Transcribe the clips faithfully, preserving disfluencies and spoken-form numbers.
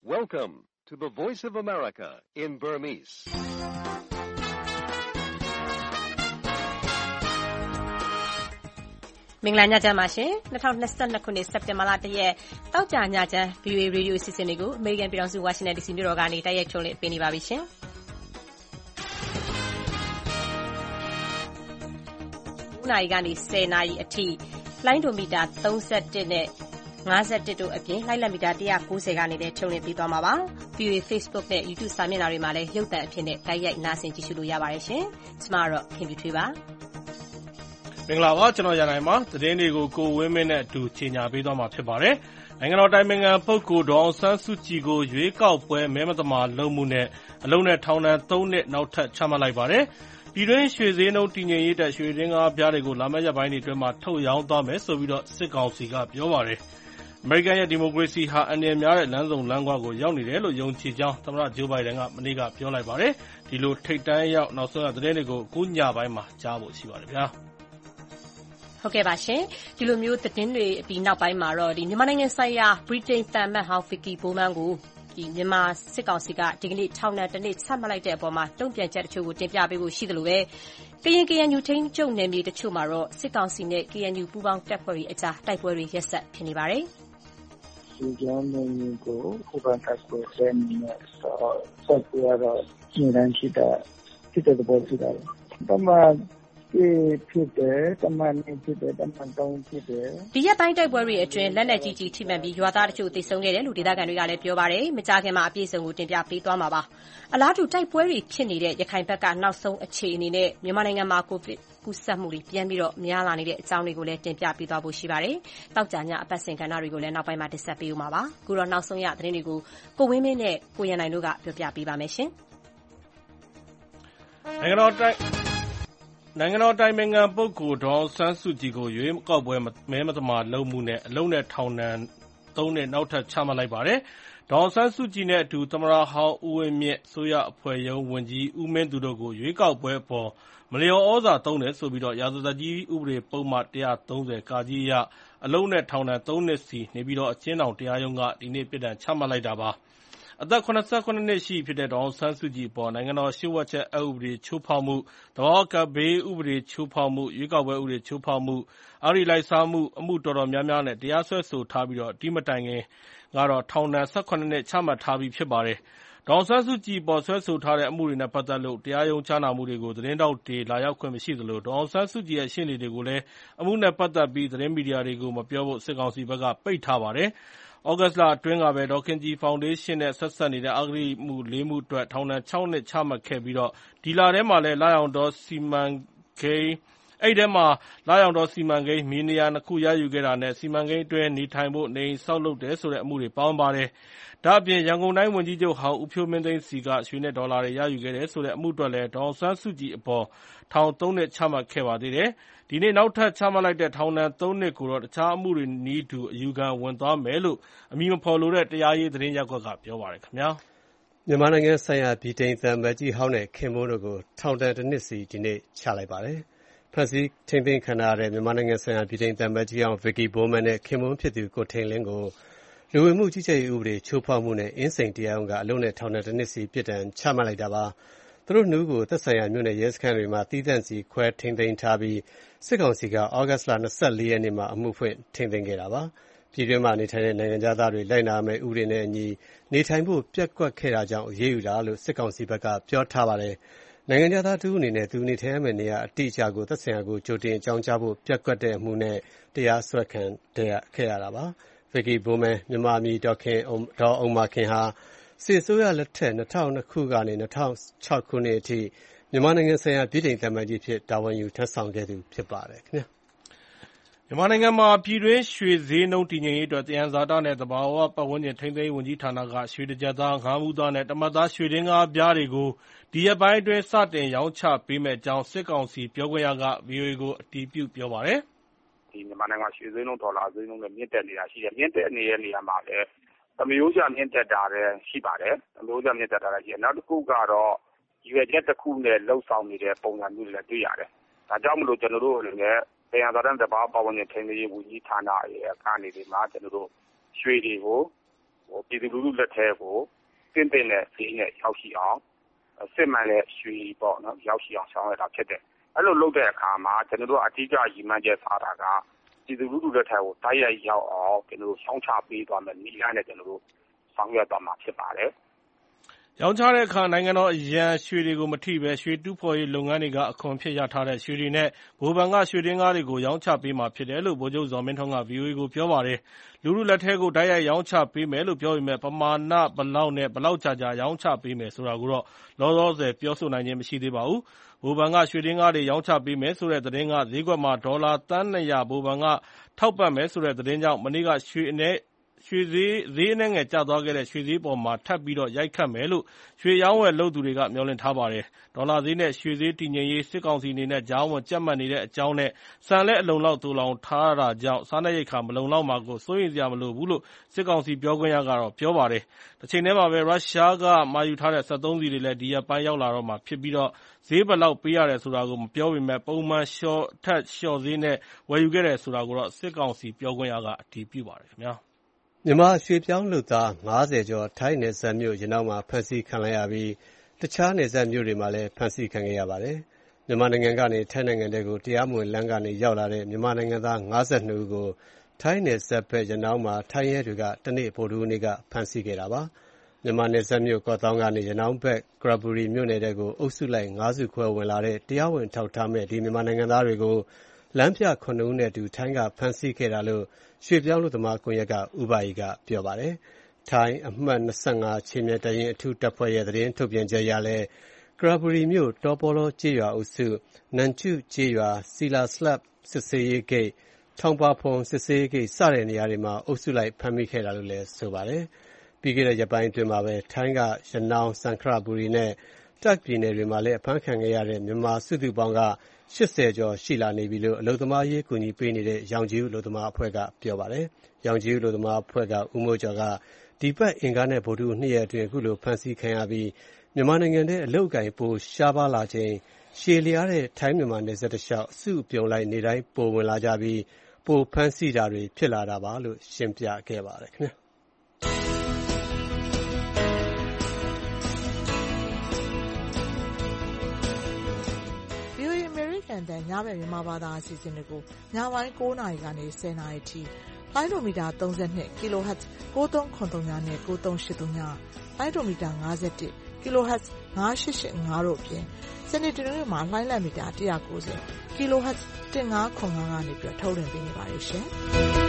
Welcome to the Voice of America in Burmese. ။မင်္ဂလာညချမ်းပါရှင်။၂၀၂၂ခုနှစ်စက်တင်ဘာလ၁ရက်တောက်ကြညချမ်း ဗွီအိုအေ ရေဒီယိုအစီအစဉ်တွေကိုအမေရိကန်ပြည်ထောင်စုဝါရှင်တန်ဒီစီမြို့တော်ကနေတိုက်ရိုက်ထုတ်လွှင့်ပေးနေပါပြီရှင်။၉နာရီကနေ၁၀နာရီအထိလိုင်းဒိုမီတာ၃၁နဲ့၅၁တို့အပြင်လိုက်လက်မီတာ၁၉၀ကနေလည်းထုတ်လွှင့်ပေးသွားမှာပါ။ ဗွီအိုအေ Facebook နဲ့ YouTube စာမျက်နှာတွေမှာလည်းရုပ်သံအဖြစ်နဲ့တိုက်ရိုက်နားဆင်ကြည့်ရှုလို့ရပါတယ်ရှင်။ကျွန်မကတော့ခင်ဗျူထွေးပါ။မင်္ဂလာပါကျွန်တော်ရန်နိုင်ပါသတင်းတွေကိုကိုဝင်းမင်းနဲ့အတူချင်ညာပေးသွားမှာဖြစ်ပါတယ်နိုင်ငံတော်တိုင်ပင်ခံပုဂ္ဂိုလ်ဒေါ်အောင်ဆန်းစုကြည်ကိုရွေးကောက်ပွဲမဲမသမာလုပ်မှုနဲ့အလုံးနဲ့ထောင်ဒဏ်၃နှစ်နောက်ထပ်ချမှတ်လိုက်ပါတယ်ပြည်တွင်းရွှေဈေးနှုန်းတည်ငြိမ်ရေးတက်ရွှေရင်းကားပြားတွေကိုလာမယ့်ရက်ပိုင်းတွေအတွင်းမှာထုတ်ရောင်းသွားမယ်ဆိုပြီးတော့စစ်ကောင်စီကပြောပါတယ်အမေရိကန်ရဲ့ဒီမိုကရေစီဟာအန္တရာယ်များတဲ့လမ်းစုံလမ်းခွကိုရောက်နေတယ်လို့ယုံကြည်ကြောင်းသမ္မတဂျိုးဘိုင်ဒန်ကမနေ့ကပြောလိုက်ပါတယ်ဒီလိုထိတ်တန်းရောက်နောက်ဆုံးရသတင်းတွေကိုအခုညပိုင်းမှာကြားဖို့ရှိပါတယ်ဗျာဟုတ်ကဲ့ပါရှင်ဒီလိုမျိုးသတင်းတွေပြီးနောက်ပိုင်းမှာတော့ဒီမြန်မာနိုင်ငံဆိုင်ရာဗြိတိန်တန်မတ်ဟောင်းဗစ်ကီဘိုမန်ကိုဒီမြန်မာစစ်ကောင်စီကဒီကနေ့ထောင်ဒဏ်တစ်နှစ်ချမှတ်လိုက်တဲ့အပေါ်မှာတုံ့ပြန်ချက်တချို့ကိုတင်ပြပေးဖို့ရှိတယ်လို့ပဲကရင် ကေအန်ယူ ထိန်းချုပ်နယ်မြေတချို့မှာတော့စစ်ကောင်စီနဲ့ ကေအန်ယူ ပူးပေါင်းတပ်ဖွဲ့တွေအကြားတိုက်ပွဲတွေရက်ဆက်ဖြစ်နေပါတယ်။ဒီကြောင့်မျိုးကိုဟိုဘက်ကနေဆက်နေတော့ဆက်ပြရတော့ညီတန်းရှိတဲ့ဖြစ်တဲ့ပေါ်ရှိတယ်။တမန်ဖြစ်တယ်တမန်နေဖြစ်တယ်တမန်တောင်းဖြစ်တယ်ဒီရက်ပိုင်းတိုက်ပွဲတွေအတွင်းလက်နက်ကြီးကြီးထိမှန်ပြီးရွာသားတချို့သေဆုံးခဲ့တယ်လို့ဒေသခံတွေကလည်းပြောပါတယ်မကြာခင်မှာအပြည့်အစုံကိုတင်ပြပေးသွားမှာပါအလားတူတိုက်ပွဲတွေဖြစ်နေတဲ့ရခိုင်ဘက်ကနောက်ဆုံးအခြေအနေနဲ့မြန်မာနိုင်ငံမှာကိုဗစ်ကူးစက်မှုတွေပြန်ပြီးတော့များလာနေတဲ့အကြောင်းတွေကိုလည်းတင်ပြပေးသွားဖို့ရှိပါတယ်တောက်ကြညအပတ်စဉ်ကဏ္ဍတွေကိုလည်းနောက်ပိုင်းမှာတင်ဆက်ပေးဦးမှာပါအခုတော့နောက်ဆုံးရသတင်းတွေကိုကိုဝင်းမင်းနဲ့ကိုရန်နိုင်တို့ကပြောပြပေးပါမယ်ရှင်နိုင်ငံတော်တိုက်နိုင်ငံတော်တိုင်ပင်ခံပုဂ္ဂိုလ်ဒေါ်အောင်ဆန်းစုကြည်ကိုရွေးကောက်ပွဲမဲမသမာလုပ်မှုနဲ့အလုံးနဲ့ထောင်ဒဏ်၃နှစ်နောက်ထပ်ချမှတ်လိုက်ပါတယ်။ဒေါ်အောင်ဆန်းစုကြည်နဲ့အတူသမ္မတဟောင်းဦးဝင်းမြင့်ဆိုရအဖွဲ့ရုံးဝန်ကြီးဦးမင်းသူတို့ကိုရွေးကောက်ပွဲအပေါ်မလျော်ဩဇာသုံးတယ်ဆိုပြီးတော့ရာဇသတ်ကြီးဥပဒေပုံမှန်၁၃၀ကာကြီးအရအလုံးနဲ့ထောင်ဒဏ်၃နှစ်စီနေပြီးတော့အကျဉ်းထောင်တရားရုံးကဒီနေ့ပြစ်ဒဏ်ချမှတ်လိုက်တာပါ။အသက်၇၇နှစ်ရှိဖြစ်တဲ့ဒေါ်အောင်ဆန်းစုကြည်အပေါ်နိုင်ငံတော်ရှေ့ဝှက်ချက်အက်ဥပဒေချိုးဖောက်မှုသဘာဝကပ်ဘေးဥပဒေချိုးဖောက်မှုရွေးကောက်ပွဲဥပဒေချိုးဖောက်မှုအဂတိလိုက်စားမှုအမှုတော်တော်များများနဲ့တရားစွဲဆိုထားပြီးတော့ဒီမတိုင်ခင်ကတော့ထောင်ဒဏ်၁၇နှစ်ချမှတ်ထားပြီးဖြစ်ပါတယ်ဒေါ်အောင်ဆန်းစုကြည်ပေါ်ဆွဲဆိုထားတဲ့အမှုတွေနဲ့ပတ်သက်လို့တရားရုံးကြားနာမှုတွေကိုသတင်းတောက်တွေလာရောက်ခွင့်မရှိသလိုဒေါ်အောင်ဆန်းစုကြည်ရဲ့ရှေ့နေတွေကိုလည်းအမှုနဲ့ပတ်သက်ပြီးသတင်းမီဒီယာတွေကိုမပြောဖို့စစ်ကောင်စီဘက်ကပိတ်ထားပါတယ်။ဩဂတ်စ်လအတွင်းကပဲဒေါ်ခင်ကြည်ဖောင်ဒေးရှင်းနဲ့ဆက်ဆက်နေတဲ့အဂတိမှု၄မှုအတွက်ထောင်ဒဏ်၆နှစ်ချမှတ်ခဲ့ပြီးတော့ဒီလထဲမှာလည်းလာရောင်တော်စီမံကိန်းအဲ့ဒီမှာလာရောင်တော်စီမံကိန်းမြေနေရာနှစ်ခုရယူခဲ့တာနဲ့စီမံကိန်းအတွင်းနေထိုင်ဖို့နေဆောက်လုပ်တယ်ဆိုတဲ့အမှုတွေပေါင်းပါတယ်။ဒါ့အပြင်ရန်ကုန်တိုင်းဝန်ကြီးချုပ်ဟောင်းဦးဖြိုးမင်းသိန်းစီကရွှေနဲ့ဒေါ်လာတွေရယူခဲ့တယ်ဆိုတဲ့အမှုအတွက်လည်းဒေါ်ဆန်းစုကြည်အပေါ်ထောင်၃နှစ်ချမှတ်ခဲ့ပါသေးတယ်။ဒီနေ့နောက်ထပ်ချမှတ်လိုက်တဲ့ထောင်ဒဏ်၃နှစ်ကိုတော့တခြားအမှုတွေနည်းတူအယူခံဝင်သွားမယ်လို့အမည်မဖော်လိုတဲ့တရားရေးသတင်းရပ်ကွက်ကပြောပါတယ်ခင်ဗျာ။မြန်မာနိုင်ငံဆိုင်ရာဗြိတိန်သံအမတ်ကြီးဟောင်းနဲ့ခင်မိုးတို့ကိုထောင်ဒဏ်တစ်နှစ်စီဒီနေ့ချလိုက်ပါတယ်။ဖက်စီထိန်းသိမ်းခံရတဲ့မြန်မာနိုင်ငံဆိုင်ရာဗြိတိန်သံအမတ်ကြီးဟောင်းဗစ်ကီဘိုမန်နဲ့ခင်မိုးဖြစ်သူကိုထိန်လင်းကိုလူဝင်မှုကြီးကြပ်ရေးဥပဒေချိုးဖောက်မှုနဲ့အင်းစိန်တရားရုံးကအလုံးနဲ့ထောင်ဒဏ်တစ်နှစ်စီပြစ်ဒဏ်ချမှတ်လိုက်တာပါ။သူတို့နှစ်ဦးကိုသက်ဆိုင်ရာမြို့နယ်ရဲစခန်းတွေမှာတည်တံ့စီခွဲထိန်းသိမ်းထားပြီးစစ်ကောင်စီကဩဂတ်စ်လ၂၄ရက်နေ့မှာအမှုဖွင့်ထိန်းသိမ်းခဲ့တာပါ။ပြည်တွင်းမှာနေထိုင်တဲ့နိုင်ငံသားတွေလိုက်နာရမယ့်ဥပဒေနဲ့အညီနေထိုင်ဖို့ပျက်ကွက်ခဲ့တာကြောင့်အရေးယူတာလို့စစ်ကောင်စီဘက်ကပြောထားပါတယ်။နိုင်ငံသားတူအနေနဲ့သူနေထိုင်ရမယ့်နေရာအတိအကျကိုသက်ဆိုင်ရာကိုကြိုတင်အကြောင်းကြားဖို့ပျက်ကွက်တဲ့အမှုနဲ့တရားစွဲခံခဲ့ရတာပါ။ဗစ်ကီဘိုမန်မြန်မာပြည်ဒေါ်ခင်ဒေါ်အောင်မခင်ဟာစစ်ဆိုးရလက်ထက်၂၀၀၂ခုကနေ၂၀၀၆ခုနှစ်အထိမြန်မာနိုင်ငံဆိုင်ရာဗြိတိန်သံအမတ်ကြီးဖြစ်တာဝန်ယူထမ်းဆောင်ခဲ့သူဖြစ်ပါတယ်ခင်ဗျာမြန်မာနိုင်ငံမှာပြည်တွင်းရွှေဈေးနှုန်းတည်ငြိမ်ရေးအတွက်သယံဇာတနဲ့သဘာဝပတ်ဝန်းကျင်ထိန်းသိမ်းရေးဝန်ကြီးဌာနကရွှေတကျပ်သားငါးဘူးသားနဲ့တမတ်သားရွှေဒင်္ဂါးပြားတွေကိုဒီရက်ပိုင်းအတွင်းစတင်ရောင်းချပေးမယ့်အကြောင်းစစ်ကောင်စီပြောခွင့်ရက ဗွီအိုအေကိုအတည်ပြုပြောပါတယ်။ဒီမြန်မာနိုင်ငံရွှေဈေးနှုန်းဒေါ်လာဈေးနှုန်းနဲ့မြင့်တက်နေတာရှိတယ်။မြင့်တက်နေတဲ့နေရာမှာလည်းသမယိုးကျမြင့်တက်တာလည်းရှိပါတယ်။သမယိုးကျမြင့်တက်တာလည်းရှိတယ်။နောက်တစ်ခုကတော့ရည်ရွယ်ချက်တစ်ခုနဲ့လှုပ်ဆောင်နေတဲ့ပုံစံမျိုးတွေလည်းတွေ့ရတယ်။ဒါကြောင့်မလို့ကျွန်တော်တို့အနေနဲ့သယံဇာတနဲ့သဘာဝပတ်ဝန်းကျင်ထိန်းသိမ်းရေးဝန်ကြီးဌာနရဲ့အခါအနေနဲ့မှာကျွန်တော်တို့ရွှေတွေကိုဟပြည်သူလူထုလက်ထဲကိုတင့်တဲ့နဲ့ဈေးနဲ့ရောက်ရှိအောင်စစ်မှန်တဲ့ရွှေပေါ့နော်ရောက်ရှိအောင်ဆောင်ရွက်တာဖြစ်တယ်အဲ့လိုလုပ်တဲ့အခါမှာကျွန်တော်တို့အဓိကရည်မှန်းချက်ထားတာကပြည်သူလူထုလက်ထဲကိုတိုက်ရိုက်ရောက်အောင်ကျွန်တော်တို့ဆောင်းချပေးသွားမယ်နည်းလမ်းနဲ့ကျွန်တော်တို့ဆောင်ရွက်သွားမှာဖြစ်ပါတယ်ရောင်းချတဲ့အခါနိုင်ငံတော်အရန်ရွှေတွေကိုမထိပဲရွှေတူးဖော်ရေးလုပ်ငန်းတွေကအခွန်ဖြစ်ရထားတဲ့ရွှေတွေနဲ့ဗိုလ်ဘဏ်ကရွှေတင်းကားတွေကိုရောင်းချပေးမှာဖြစ်တယ်လို့ဗိုလ်ချုပ်ဇော်မင်းထွန်းက ဗွီအိုအေ ကိုပြောပါတယ်။လူထုလက်ထဲကိုတိုက်ရိုက်ရောင်းချပေးမယ်လို့ပြောပေမဲ့ပမာဏဘယ်လောက်နဲ့ဘယ်လောက်ကြာကြာရောင်းချပေးမယ်ဆိုတာကိုတော့လောလောဆယ်ပြောဆိုနိုင်ခြင်းမရှိသေးပါဘူး။ဗိုလ်ဘဏ်ကရွှေတင်းကားတွေရောင်းချပေးမယ်ဆိုတဲ့သတင်းကဈေးကွက်မှာဒေါ်လာသန်းနှစ်ရာဗိုလ်ဘဏ်ကထောက်ပံ့မယ်ဆိုတဲ့သတင်းကြောင့်မနေ့ကရွှေအနဲ့ရွှေဈေးဈေးနှဲငယ်ကျသွားခဲ့တဲ့ရွှေဈေးပေါ်မှာထပ်ပြီးတော့ရိုက်ခတ်မယ်လို့ရွှေရောင်းဝယ်လုပ်သူတွေကမျှော်လင့်ထားပါတယ်။ဒေါ်လာဈေးနဲ့ရွှေဈေးတည်ငြိမ်ရေးစစ်ကောင်စီအနေနဲ့ကြားဝင်ကြပ်မတ်နေတဲ့အကြောင်းနဲ့ဆန်လက်အလုံလောက်တူလောင်ထားတာကြောင့်စားနပ်ရိက္ခာမလုံလောက်မှာကိုစိုးရိမ်စရာမလိုဘူးလို့စစ်ကောင်စီပြောခွင့်ရကတော့ပြောပါတယ်။တစ်ချိန်တည်းမှာပဲရုရှားကမှာယူထားတဲ့စက်သုံးဆီတွေလည်းဒီရက်ပိုင်းရောက်လာတော့မှာဖြစ်ပြီးတော့ဈေးဘယ်လောက်ပေးရတယ်ဆိုတာကိုမပြောပေမဲ့ပုံမှန်လျှော့ထက်လျှော့ဈေးနဲ့ဝယ်ယူခဲ့တယ်ဆိုတာကိုတော့စစ်ကောင်စီပြောခွင့်ရကအတည်ပြုပါတယ်ခင်ဗျာ။မြန်မာရွှေပြောင်းလုပ်သားငါးဆယ်ကျော်ထိုင်းနယ်စပ်မြို့ရနောင်းမှာဖမ်းဆီးခံလိုက်ရပြီးတခြားနယ်စပ်မြို့တွေမှာလည်းဖမ်းဆီးခံခဲ့ရပါတယ်။မြန်မာနိုင်ငံကနေထိုင်းနိုင်ငံထဲကိုတရားမဝင်လမ်းကနေရောက်လာတဲ့မြန်မာနိုင်ငံသားငါး၂ဦးကိုထိုင်းနယ်စပ်ဘက်ရနောင်းမှာထိုင်းရဲတွေကတနေ့ဗုဒ္ဓဟူးနေ့ကဖမ်းဆီးခဲ့တာပါ။မြန်မာနယ်စပ်မြို့ကော့သောင်းကနေရနောင်းဘက်ကရဘူရီမြို့နယ်ထဲကိုအုပ်စုလိုက်ငါးစုခွဲဝင်လာတဲ့တရားဝင်ထောက်ထားမဲ့ဒီမြန်မာနိုင်ငံသားတွေကိုလမ်းပြခုနှစ်ဦးနဲ့အတူထိုင်းကဖမ်းဆီးခဲ့တာလို့ရွှေပြောင်းလူသမားကွန်ရက်ကဥပဒေကပြောပါတယ်။ထိုင်းအမှတ်၂၅ချင်းမြတ်တရင်အထူးတပ်ဖွဲ့ရဲ့သတင်းထုတ်ပြန်ချက်အရလည်းကရဘူရီမြို့တောပေါ်လောကျေးရွာအုပ်စုနန်ကျုကျေးရွာစီလာစလပ်စစ်စေးရေးဂိတ်ထောင်ပါဖုံစစ်စေးရေးဂိတ်စတဲ့နေရာတွေမှာအုပ်စုလိုက်ဖမ်းမိခဲ့တာလို့လည်းဆိုပါတယ်။ပြီးခဲ့တဲ့ရက်ပိုင်းအတွင်းမှာပဲထိုင်းကရနောင်းစန်ခရဘူရီနဲ့တက်ပြည်နယ်တွေမှာလည်းအဖမ်းခံခဲ့ရတဲ့မြန်မာစုစုပေါင်းကရှစ်ဆယ်ကျော်ရှိလာနေပြီလို့အလုပ်သမားရေးကူညီပေးနေတဲ့ရောင်ကြီးဦးအလုပ်သမားအဖွဲ့ကပြောပါတယ်။ရောင်ကြီးဦးအလုပ်သမားအဖွဲ့ကဦးမိုးကျော်ကဒီပတ်အင်္ဂါနဲ့ဗုဒ္ဓဟူးနှစ်ရက်အတွင်းအခုလိုဖမ်းဆီးခံရပြီးမြန်မာနိုင်ငံထဲအလုပ်အကိုင်ပိုရှားပါလာခြင်းရှည်လျားတဲ့ထိုင်းမြန်မာနယ်စပ်တစ်လျှောက်အစုပြုံလိုက်နေတိုင်းပိုဝင်လာကြပြီးပိုဖမ်းဆီးတာတွေဖြစ်လာတာပါလို့ရှင်းပြခဲ့ပါတယ်ခင်ဗျာ။တန်ညဘက်မြန်မာဘာသာအစီအစဉ်တွေကိုညပိုင်း၉နာရီကနေ၁၀နာရီထိလိုင်းဒိုမီတာ၃၂ kHz ၉၃၇၃နဲ့၉၃၈၃ညလိုင်းဒိုမီတာ၅၁ kHz ၅၈၈၅တို့အပြင်စနေတနင်္ဂနွေမှာလိုင်းလမီတာ၁၉၀ kHz ၁၅၇၅ကနေပြီးထုတ်လွှင့်ပေးနေပါတယ်ရှင်။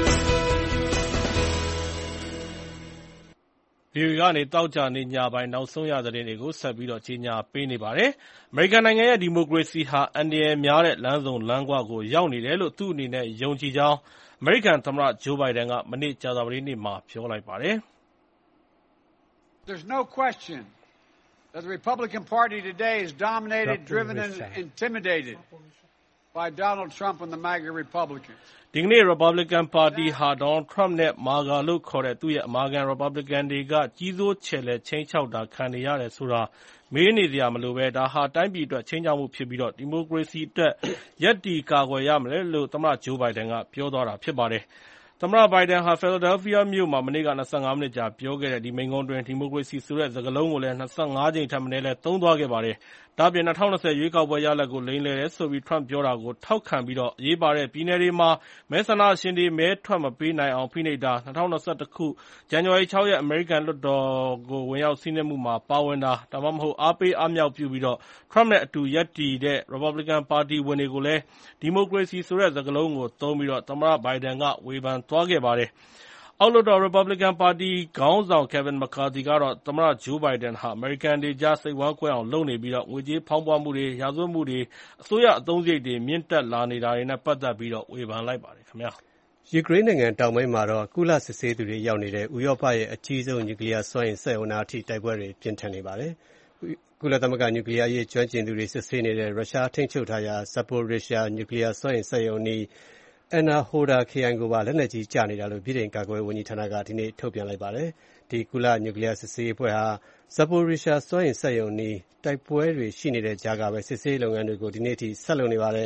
ဗီအိုအေကနေတောက်ကြနေညပိုင်းနောက်ဆုံးရသတင်းတွေကိုဆက်ပြီးတော့ကြီးညာပေးနေပါတယ်။အမေရိကန်နိုင်ငံရဲ့ဒီမိုကရေစီဟာအန္တရာယ်များတဲ့လမ်းစုံလမ်းကွကိုရောက်နေတယ်လို့သူ့အနေနဲ့ယုံကြည်ကြောင်းအမေရိကန်သမ္မတဂျိုးဘိုင်ဒန်ကမနေ့ကြာသပတေးနေ့မှာပြောလိုက်ပါတယ်။ There's no question that the Republican Party today is dominated, driven and intimidated by Donald Trump and the MAGA Republicans. ဒီကနေ့ Republican Party ဟာ Donald Trump နဲ့ MAGA လို့ခေါ်တဲ့သူ့ရဲ့အမာခံ Republican တွေကကြီးစိုးချယ်လှယ်ခြိမ်းခြောက်တာခံနေရတယ်ဆိုတာမေးနေစရာမလိုပဲဒါဟာတိုင်းပြည်အတွက်ခြိမ်းခြောက်မှုဖြစ်ပြီးတော့ဒီမိုကရေစီအတွက်ရပ်တည်ကာကွယ်ရမယ်လို့သမ္မတဂျိုးဘိုင်ဒန်ကပြောသွားတာဖြစ်ပါတယ်။သမ္မတဘိုင်ဒန်ဟာ Philadelphia မြို့မှာမနေ့က၂၅မိနစ်ကြာပြောခဲ့တဲ့ဒီမိန့်ခွန်းတွင်ဒီမိုကရေစီဆိုတဲ့စကားလုံးကိုလည်း၂၅ကြိမ်ထက်မနည်းလည်းသုံးသွားခဲ့ပါတယ်။ဒါ့အပြင်၂၀၂၀ရွေးကောက်ပွဲရလဒ်ကိုလိမ်လည်တယ်ဆိုပြီး Trump ပြောတာကိုထောက်ခံပြီးတော့အရေးပါတဲ့ပြည်နယ်တွေမှာမဲဆန္ဒရှင်တွေမဲထွက်မပေးနိုင်အောင်ဖိနှိပ်တာ၂၀၂၁ခုဇန်နဝါရီ၆ရက်အမေရိကန်လွှတ်တော်ကိုဝင်ရောက်စီးနင်းမှုမှာပါဝင်တာဒါမှမဟုတ်အားပေးအားမြောက်ပြုပြီးတော့ Trump နဲ့အတူရပ်တည်တဲ့ Republican Party ဝင်တွေကိုလည်းဒီမိုကရေစီဆိုတဲ့စကားလုံးကိုသုံးပြီးတော့သမ္မတဘိုင်ဒန်ကဝေဖန်သွားခဲ့ပါတယ်။အောက်လွှတ်တော် Republican Party ခေါင်းဆောင် Kevin McCarthy ကတော့သမ္မတဂျိုးဘိုင်ဒန်ဟာ American တွေကြားစိတ်ဝမ်းကွဲအောင်လုပ်နေပြီးတော့ငွေကြေးဖောင်းပွမှုတွေရာဇဝတ်မှုတွေအစိုးရအသုံးစရိတ်တွေမြင့်တက်လာနေတာတွေနဲ့ပတ်သက်ပြီးတော့ဝေဖန်လိုက်ပါတယ်ခင်ဗျာ။ယူကရိန်းနိုင်ငံတောင်ပိုင်းမှာတော့ကုလစစ်ဆေးသူတွေရောက်နေတဲ့ဥရောပရဲ့အကြီးဆုံးနျူကလ িয়ার စွမ်းအင်စက်အုံနာအထိတိုက်ပွဲတွေပြင်းထန်နေပါတယ်။ကုလသမဂ္ဂနျူကလ িয়ার ရေးကျွမ်းကျင်သူတွေစစ်ဆေးနေတဲ့ရုရှားထိန်းချုပ်ထားရာ Zaporizhzhia နျူကလ িয়ার စွမ်းအင်စက်ရုံအနီးEnerhoda ခရိုင်ကိုပါလက်နက်ကြီးကျနေတာလို့ဗြိတိန်ကာကွယ်ရေးဝန်ကြီးဌာနကဒီနေ့ထုတ်ပြန်လိုက်ပါတယ်။ဒီကုလနျူကလ িয়ার စစ်ဆေးရေးအဖွဲ့ဟာ Zaporizhzhia စွမ်းအင်စက်ရုံအနီးတိုက်ပွဲတွေရှိနေတဲ့ကြားကပဲစစ်ဆေးရေးလုပ်ငန်းတွေကိုဒီနေ့အထိဆက်လုပ်နေပါတယ်။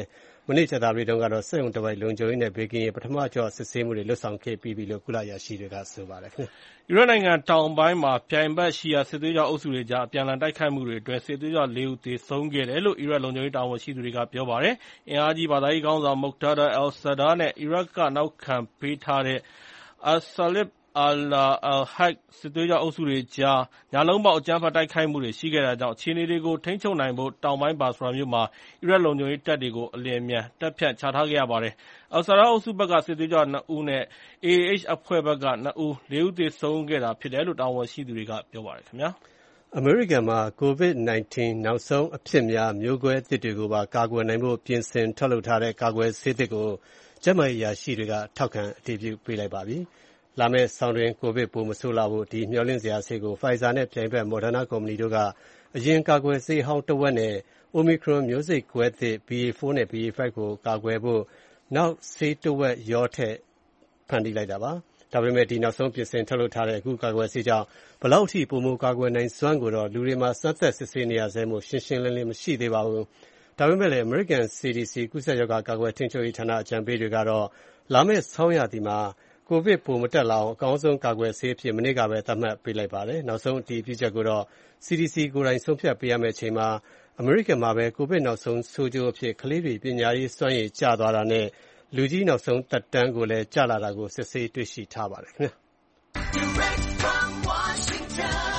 မနေ့ကြာသပတေးတုန်းကတော့စက်ရုံတစ်ဝိုက်လုံခြုံရေးနဲ့ဘေကင်းရဲ့ပထမကြော့စစ်ဆေးမှုတွေလုပ်ဆောင်ခဲ့ပြီးပြီလို့ကုလရာရှိတွေကဆိုပါတယ်ခင်ဗျ။အီရတ်နိုင်ငံတောင်ပိုင်းမှာပြိုင်ဘက်ရှီယာစစ်သွေးကြွအုပ်စုတွေကြားအပြန်အလှန်တိုက်ခိုက်မှုတွေအတွင်းစစ်သွေးကြွလေးဦးသေဆုံးခဲ့တယ်လို့အီရတ်လုံခြုံရေးတာဝန်ရှိသူတွေကပြောပါတယ်။အင်အားကြီးဘာသာရေးခေါင်းဆောင် Muqtada al-Sadr နဲ့အီရတ်ကနောက်ခံပေးထားတဲ့ As-Salib al-Hayq စစ်သွေးကြွအုပ်စုတွေကြားညလုံးပေါက်အကြမ်းဖက်တိုက်ခိုက်မှုတွေရှိခဲ့တာကြောင့်အခြေအနေတွေကိုထိန်းချုပ်နိုင်ဖို့တောင်ပိုင်းဘာဆရာမြို့မှာအီရတ်လုံခြုံရေးတပ်တွေကိုအလျင်အမြန်တပ်ဖြန့်ချထားခဲ့ရပါတယ်။ al-Sadr အုပ်စုဘက်ကစစ်သွေးကြွနှစ်ဦးနဲ့ အေ အေ အိချ် အဖွဲ့ဘက်ကနှစ်ဦးလေးဦးသေဆုံးခဲ့တာဖြစ်တယ်လို့တာဝန်ရှိသူတွေကပြောပါတယ်ခင်ဗျာ။အမေရိကန်မှာ ကိုဗစ် ၁၉ နောက်ဆုံးအဖြစ်များမျိုးကွဲသစ်တွေကိုပါကာကွယ်နိုင်ဖို့ပြင်ဆင်ထုတ်လုပ်ထားတဲ့ကာကွယ်ဆေးသစ်ကိုကျန်းမာရေးအရာရှိတွေကထောက်ခံအတည်ပြုပေးလိုက်ပါပြီ။လာမယ့်ဆောင်းတွင်းကိုဗစ်ပိုးမဆိုးလာဖို့ဒီမျှော်လင့်စရာဆေးကို Pfizer နဲ့ပြိုင်ဘက် Moderna ကုမ္ပဏီတို့ကအရင်ကာကွယ်ဆေးဟောင်းတဝက်နဲ့ Omicron မျိုးစိတ်ကွဲသစ် ဘီ အေ ဖိုး နဲ့ ဘီ အေ ဖိုက် ကိုကာကွယ်ဖို့နောက်ဆေးတဝက်ရောထည့်ဖန်တီးလိုက်တာပါ။ဒါပေမဲ့ဒီနောက်ဆုံးပြင်ဆင်ထုတ်လုပ်ထားတဲ့အခုကာကွယ်ဆေးကြောင့်ဘယ်လောက်အထိပိုမိုကာကွယ်နိုင်စွမ်းကိုတော့လူတွေမှာစမ်းသပ်စစ်ဆေးနေရဆဲမို့ရှင်းရှင်းလင်းလင်းမရှိသေးပါဘူး။ဒါပေမဲ့လည်း American စီ ဒီ စီ ကူးစက်ရောဂါကာကွယ်ထိန်းချုပ်ရေးဌာနအကြံပေးတွေကတော့လာမယ့်ဆောင်းရာသီမှာကိုဗစ်ပိုမတက်လာအောင်အကောင်းဆုံးကာကွယ်ဆေးအဖြစ်မနေ့ကပဲသတ်မှတ်ပေးလိုက်ပါတယ်။နောက်ဆုံးအတည်ပြုချက်ကိုတော့ စီ ဒီ စီ ကိုယ်တိုင်ဆုံးဖြတ်ပေးရမယ့်အချိန်မှာအမေရိကန်မှာပဲကိုဗစ်နောက်ဆုံးဆိုးကျိုးအဖြစ်ကလေးတွေပညာရေးစွမ်းရည်ကျသွားတာနဲ့လူကြီးနောက်ဆုံးသက်တမ်းကိုလည်းကျလာတာကိုစစ်ဆေးတွေ့ရှိထားပါတယ်ခင်ဗျာ။ Direct from Washington,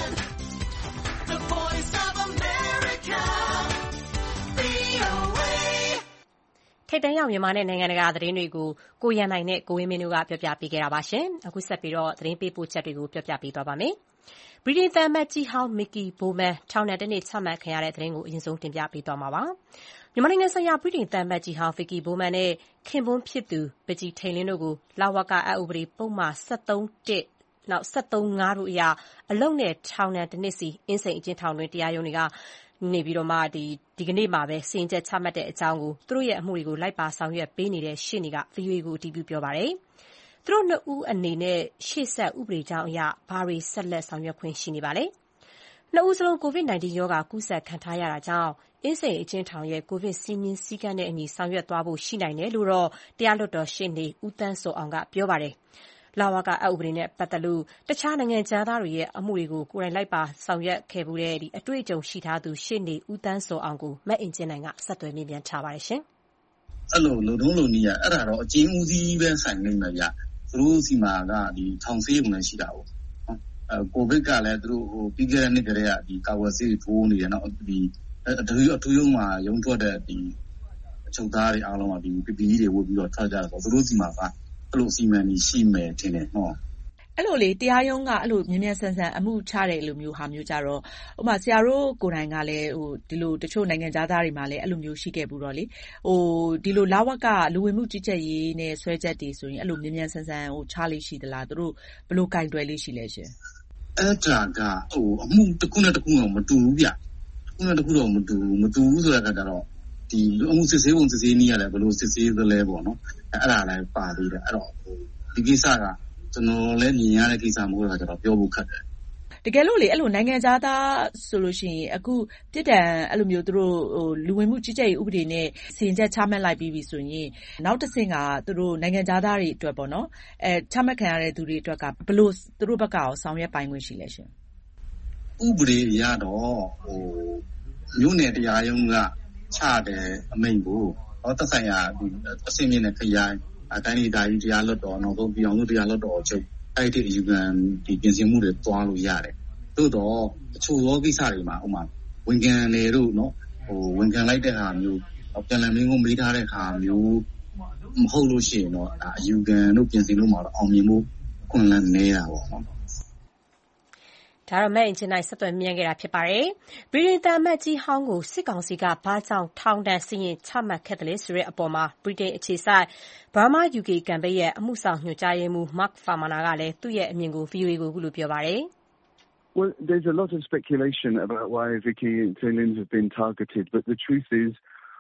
the voice of America, ဗွီအိုအေထိပ်တန်းရောက်မြန်မာနဲ့နိုင်ငံတကာသတင်းတွေကိုကိုရန်နိုင်နဲ့ကိုဝင်းမင်းတို့ကပြောပြပေးခဲ့တာပါရှင်။အခုဆက်ပြီးတော့သတင်းပေးပို့ချက်တွေကိုပြောပြပေးသွားပါမယ်။ဗြိတိန်သံအမတ်ကြီးဟောင်း Micky Bowman ထောင်ဒဏ်တစ်နှစ်ချမှတ်ခံရတဲ့သတင်းကိုအရင်ဆုံးတင်ပြပေးသွားမှာပါ။မြန်မာနိုင်ငံဆိုင်ရာဗြိတိန်သံအမတ်ကြီးဟောင်း Vicky Bowman နဲ့ခင်ပွန်းဖြစ်သူပန်းချီထိန်လင်းတို့ကိုလဝကအက်ဥပဒေပုဒ်မ ၁၃ နောက် ၁၃ ၅ တို့အရအလုပ်နဲ့ထောင်ဒဏ်တစ်နှစ်စီအင်းစိန်အကျဉ်းထောင်တွင်းတရားရုံးတွေကနေပြီးတော့မှဒီဒီကနေ့မှာပဲစီရင်ချက်ချမှတ်တဲ့အကြောင်းကိုသူတို့ရဲ့အမှုတွေကိုလိုက်ပါဆောင်ရွက်ပေးနေတဲ့ရှေ့နေက ဗွီအိုအေ ကိုအတည်ပြုပြောပါတယ်။သူတို့နှစ်ဦးအနေနဲ့ရှေ့ဆက်ဥပဒေကြောင်းအရဘာတွေဆက်လက်ဆောင်ရွက်ခွင့်ရှိနေပါလဲ။နှစ်ဦးစလုံး ကိုဗစ် ၁၉ ရောဂါကူးစက်ခံထားရတာကြောင့်အင်းစိန်အကျဉ်းထောင်ရဲ့ကိုဗစ်စည်းမျဉ်းစည်းကမ်းနဲ့အညီဆောင်ရွက်သွားဖို့ရှိနိုင်တယ်လို့တော့တရားလွှတ်တော်ရှေ့နေဦးသန်းဇော်အောင်ကပြောပါတယ်။လဝကအက်ဥပဒေနဲ့ပတ်သက်လို့တခြားနိုင်ငံခြားသားတွေရဲ့အမှုတွေကိုကိုယ်တိုင်လိုက်ပါဆောင်ရွက်ခဲ့မှုတဲ့အတွေ့အကြုံရှိထားသူရှေ့နေဦးသန်းဇော်အောင်ကိုမအင်ကြင်းနိုင်ကဆက်သွယ်မေးမြန်းထားပါတယ်ရှင်။အဲ့လိုလုံထုံးလုံနည်းရအဲ့ဒါတော့အကျဉ်းဦးစီးပဲဆိုင်နေမှာဗျ။သူတို့စီမှာကဒီထောင်ဆေးုံနဲ့ရှိတာပေါ့။အဲကိုဗစ်ကလည်းသူတို့ဟိုပြီးခဲ့တဲ့နှစ်ကတည်းကဒီကာဝယ်ဆေးထိုးနေတယ်နော်ဒီအထူးအထူးရုံးမှာရုံးထွက်တဲ့ဒီအချုပ်သားတွေအားလုံးကဒီ ပီ ပီ အီ တွေဝတ်ပြီးတော့ထွက်ကြတယ်ပေါ့။သူတို့စီမှာကအဲ့လိုစီမံနေရှိမယ်ထင်တယ်ဟောအဲ့လိုလေတရားရုံးကအဲ့လိုမြ мян ဆန်ဆန်အမှုချတဲ့လိုမျိုးဟာမျိုးကြတော့ဥပမာဆရာတို့ကိုယ်တိုင်ကလည်းဟိုဒီလိုတချို့နိုင်ငံသားတွေမှာလည်းအဲ့လိုမျိုးရှိခဲ့ဘူးတော့လေဟိုဒီလိုလာဝကလူဝင်မှုကြီးကြပ်ရေးနဲ့ဆွဲချက်တွေဆိုရင်အဲ့လိုမြ мян ဆန်ဆန်ဟိုချလေးရှိသလားသူတို့ဘယ်လိုကင်တွယ်လေးရှိလဲရှင်အဲ့ဒါကဟိုအမှုတစ်ခုနဲ့တစ်ခုတော့မတူဘူးဗျတစ်ခုနဲ့တစ်ခုတော့မတူဘူးမတူဘူးဆိုတဲ့အခါကျတော့ဒီအမှုစစ်ဆေးပုံစစ်ဆေးနည်းရတယ်ဘယ်လိုစစ်ဆေးသလဲပေါ့နော်အဲ့ဒါလည်းပါသေးတယ်အဲ့တော့ဟိုဒီကိစ္စကကျွန်တော်လည်းမြင်ရတဲ့ကိစ္စမဟုတ်တော့ကျွန်တော်ပြောဖို့ခက်တယ်တကယ်လို့လေအဲ့လိုနိုင်ငံခြားသားဆိုလို့ရှိရင်အခုပြည်တံအဲ့လိုမျိုးသူတို့ဟိုလူဝင်မှုကြီးကြပ်ရေးဥပဒေနဲ့စီရင်ချက်ချမှတ်လိုက်ပြီးပြီဆိုရင်နောက်တစ်ဆင့်ကသူတို့နိုင်ငံခြားသားတွေအတွက်ပေါ့နော်အဲချမှတ်ခံရတဲ့သူတွေအတွက်ကဘလို့သူတို့ဘက်ကရောဆောင်ရွက်ပိုင်ခွင့်ရှိလဲရှင်ဥပဒေရတော့ဟိုမြို့နယ်တရားရုံးကချတဲ့အမိန့်ကိုဟောသက်ဆိုင်ရာဒီအစင်းမြင့်တဲ့ခရိုင်အတိုင်းဒေသကြီးတရားလွှတ်တော်နောက်ဆုံးပြည်အောင်စုတရားလွှတ်တော်ချုပ်အဲ့ဒီအယူခံဒီပြင်ဆင်မှုတွေတွားလို့ရတယ်သို့တော့အချို့သောကိစ္စတွေမှာဥမာဝန်ခံတွေတို့နော်ဟိုဝန်ခံလိုက်တဲ့ဟာမျိုးပြန်လည်မင်းကိုမေးထားတဲ့ဟာမျိုးမဟုတ်လို့ရှိရင်တော့ဒါအယူခံတို့ပြင်ဆင်လို့မှာတော့အောင်မြင်မှုခွင့်လန်းနေတာပေါ့နော်ဒါတော့မဲ့အင်ဂျင်နိုင်ဆက်သွယ်မြန်ခဲ့တာဖြစ်ပါတယ်။ဗြိတိန်သံအမတ်ကြီးဟောင်းကိုစစ်ကောင်စီကဘာကြောင့်ထောင်ဒဏ်စီရင်ချမှတ်ခဲ့တယ်ဆိုတဲ့အပေါ်မှာဗြိတိန်အခြေစိုက် Burma ယူ ကေ campaign ရဲ့အမှုဆောင်ညွှန်ကြားရေးမှူး Mark Farmaner ကလည်းသူ့ရဲ့အမြင်ကို ဗွီအိုအေ ကိုအခုလိုပြောပါတယ်။ Well, there's a lot of speculation about why Vicky and Taylin have been targeted, but the truth is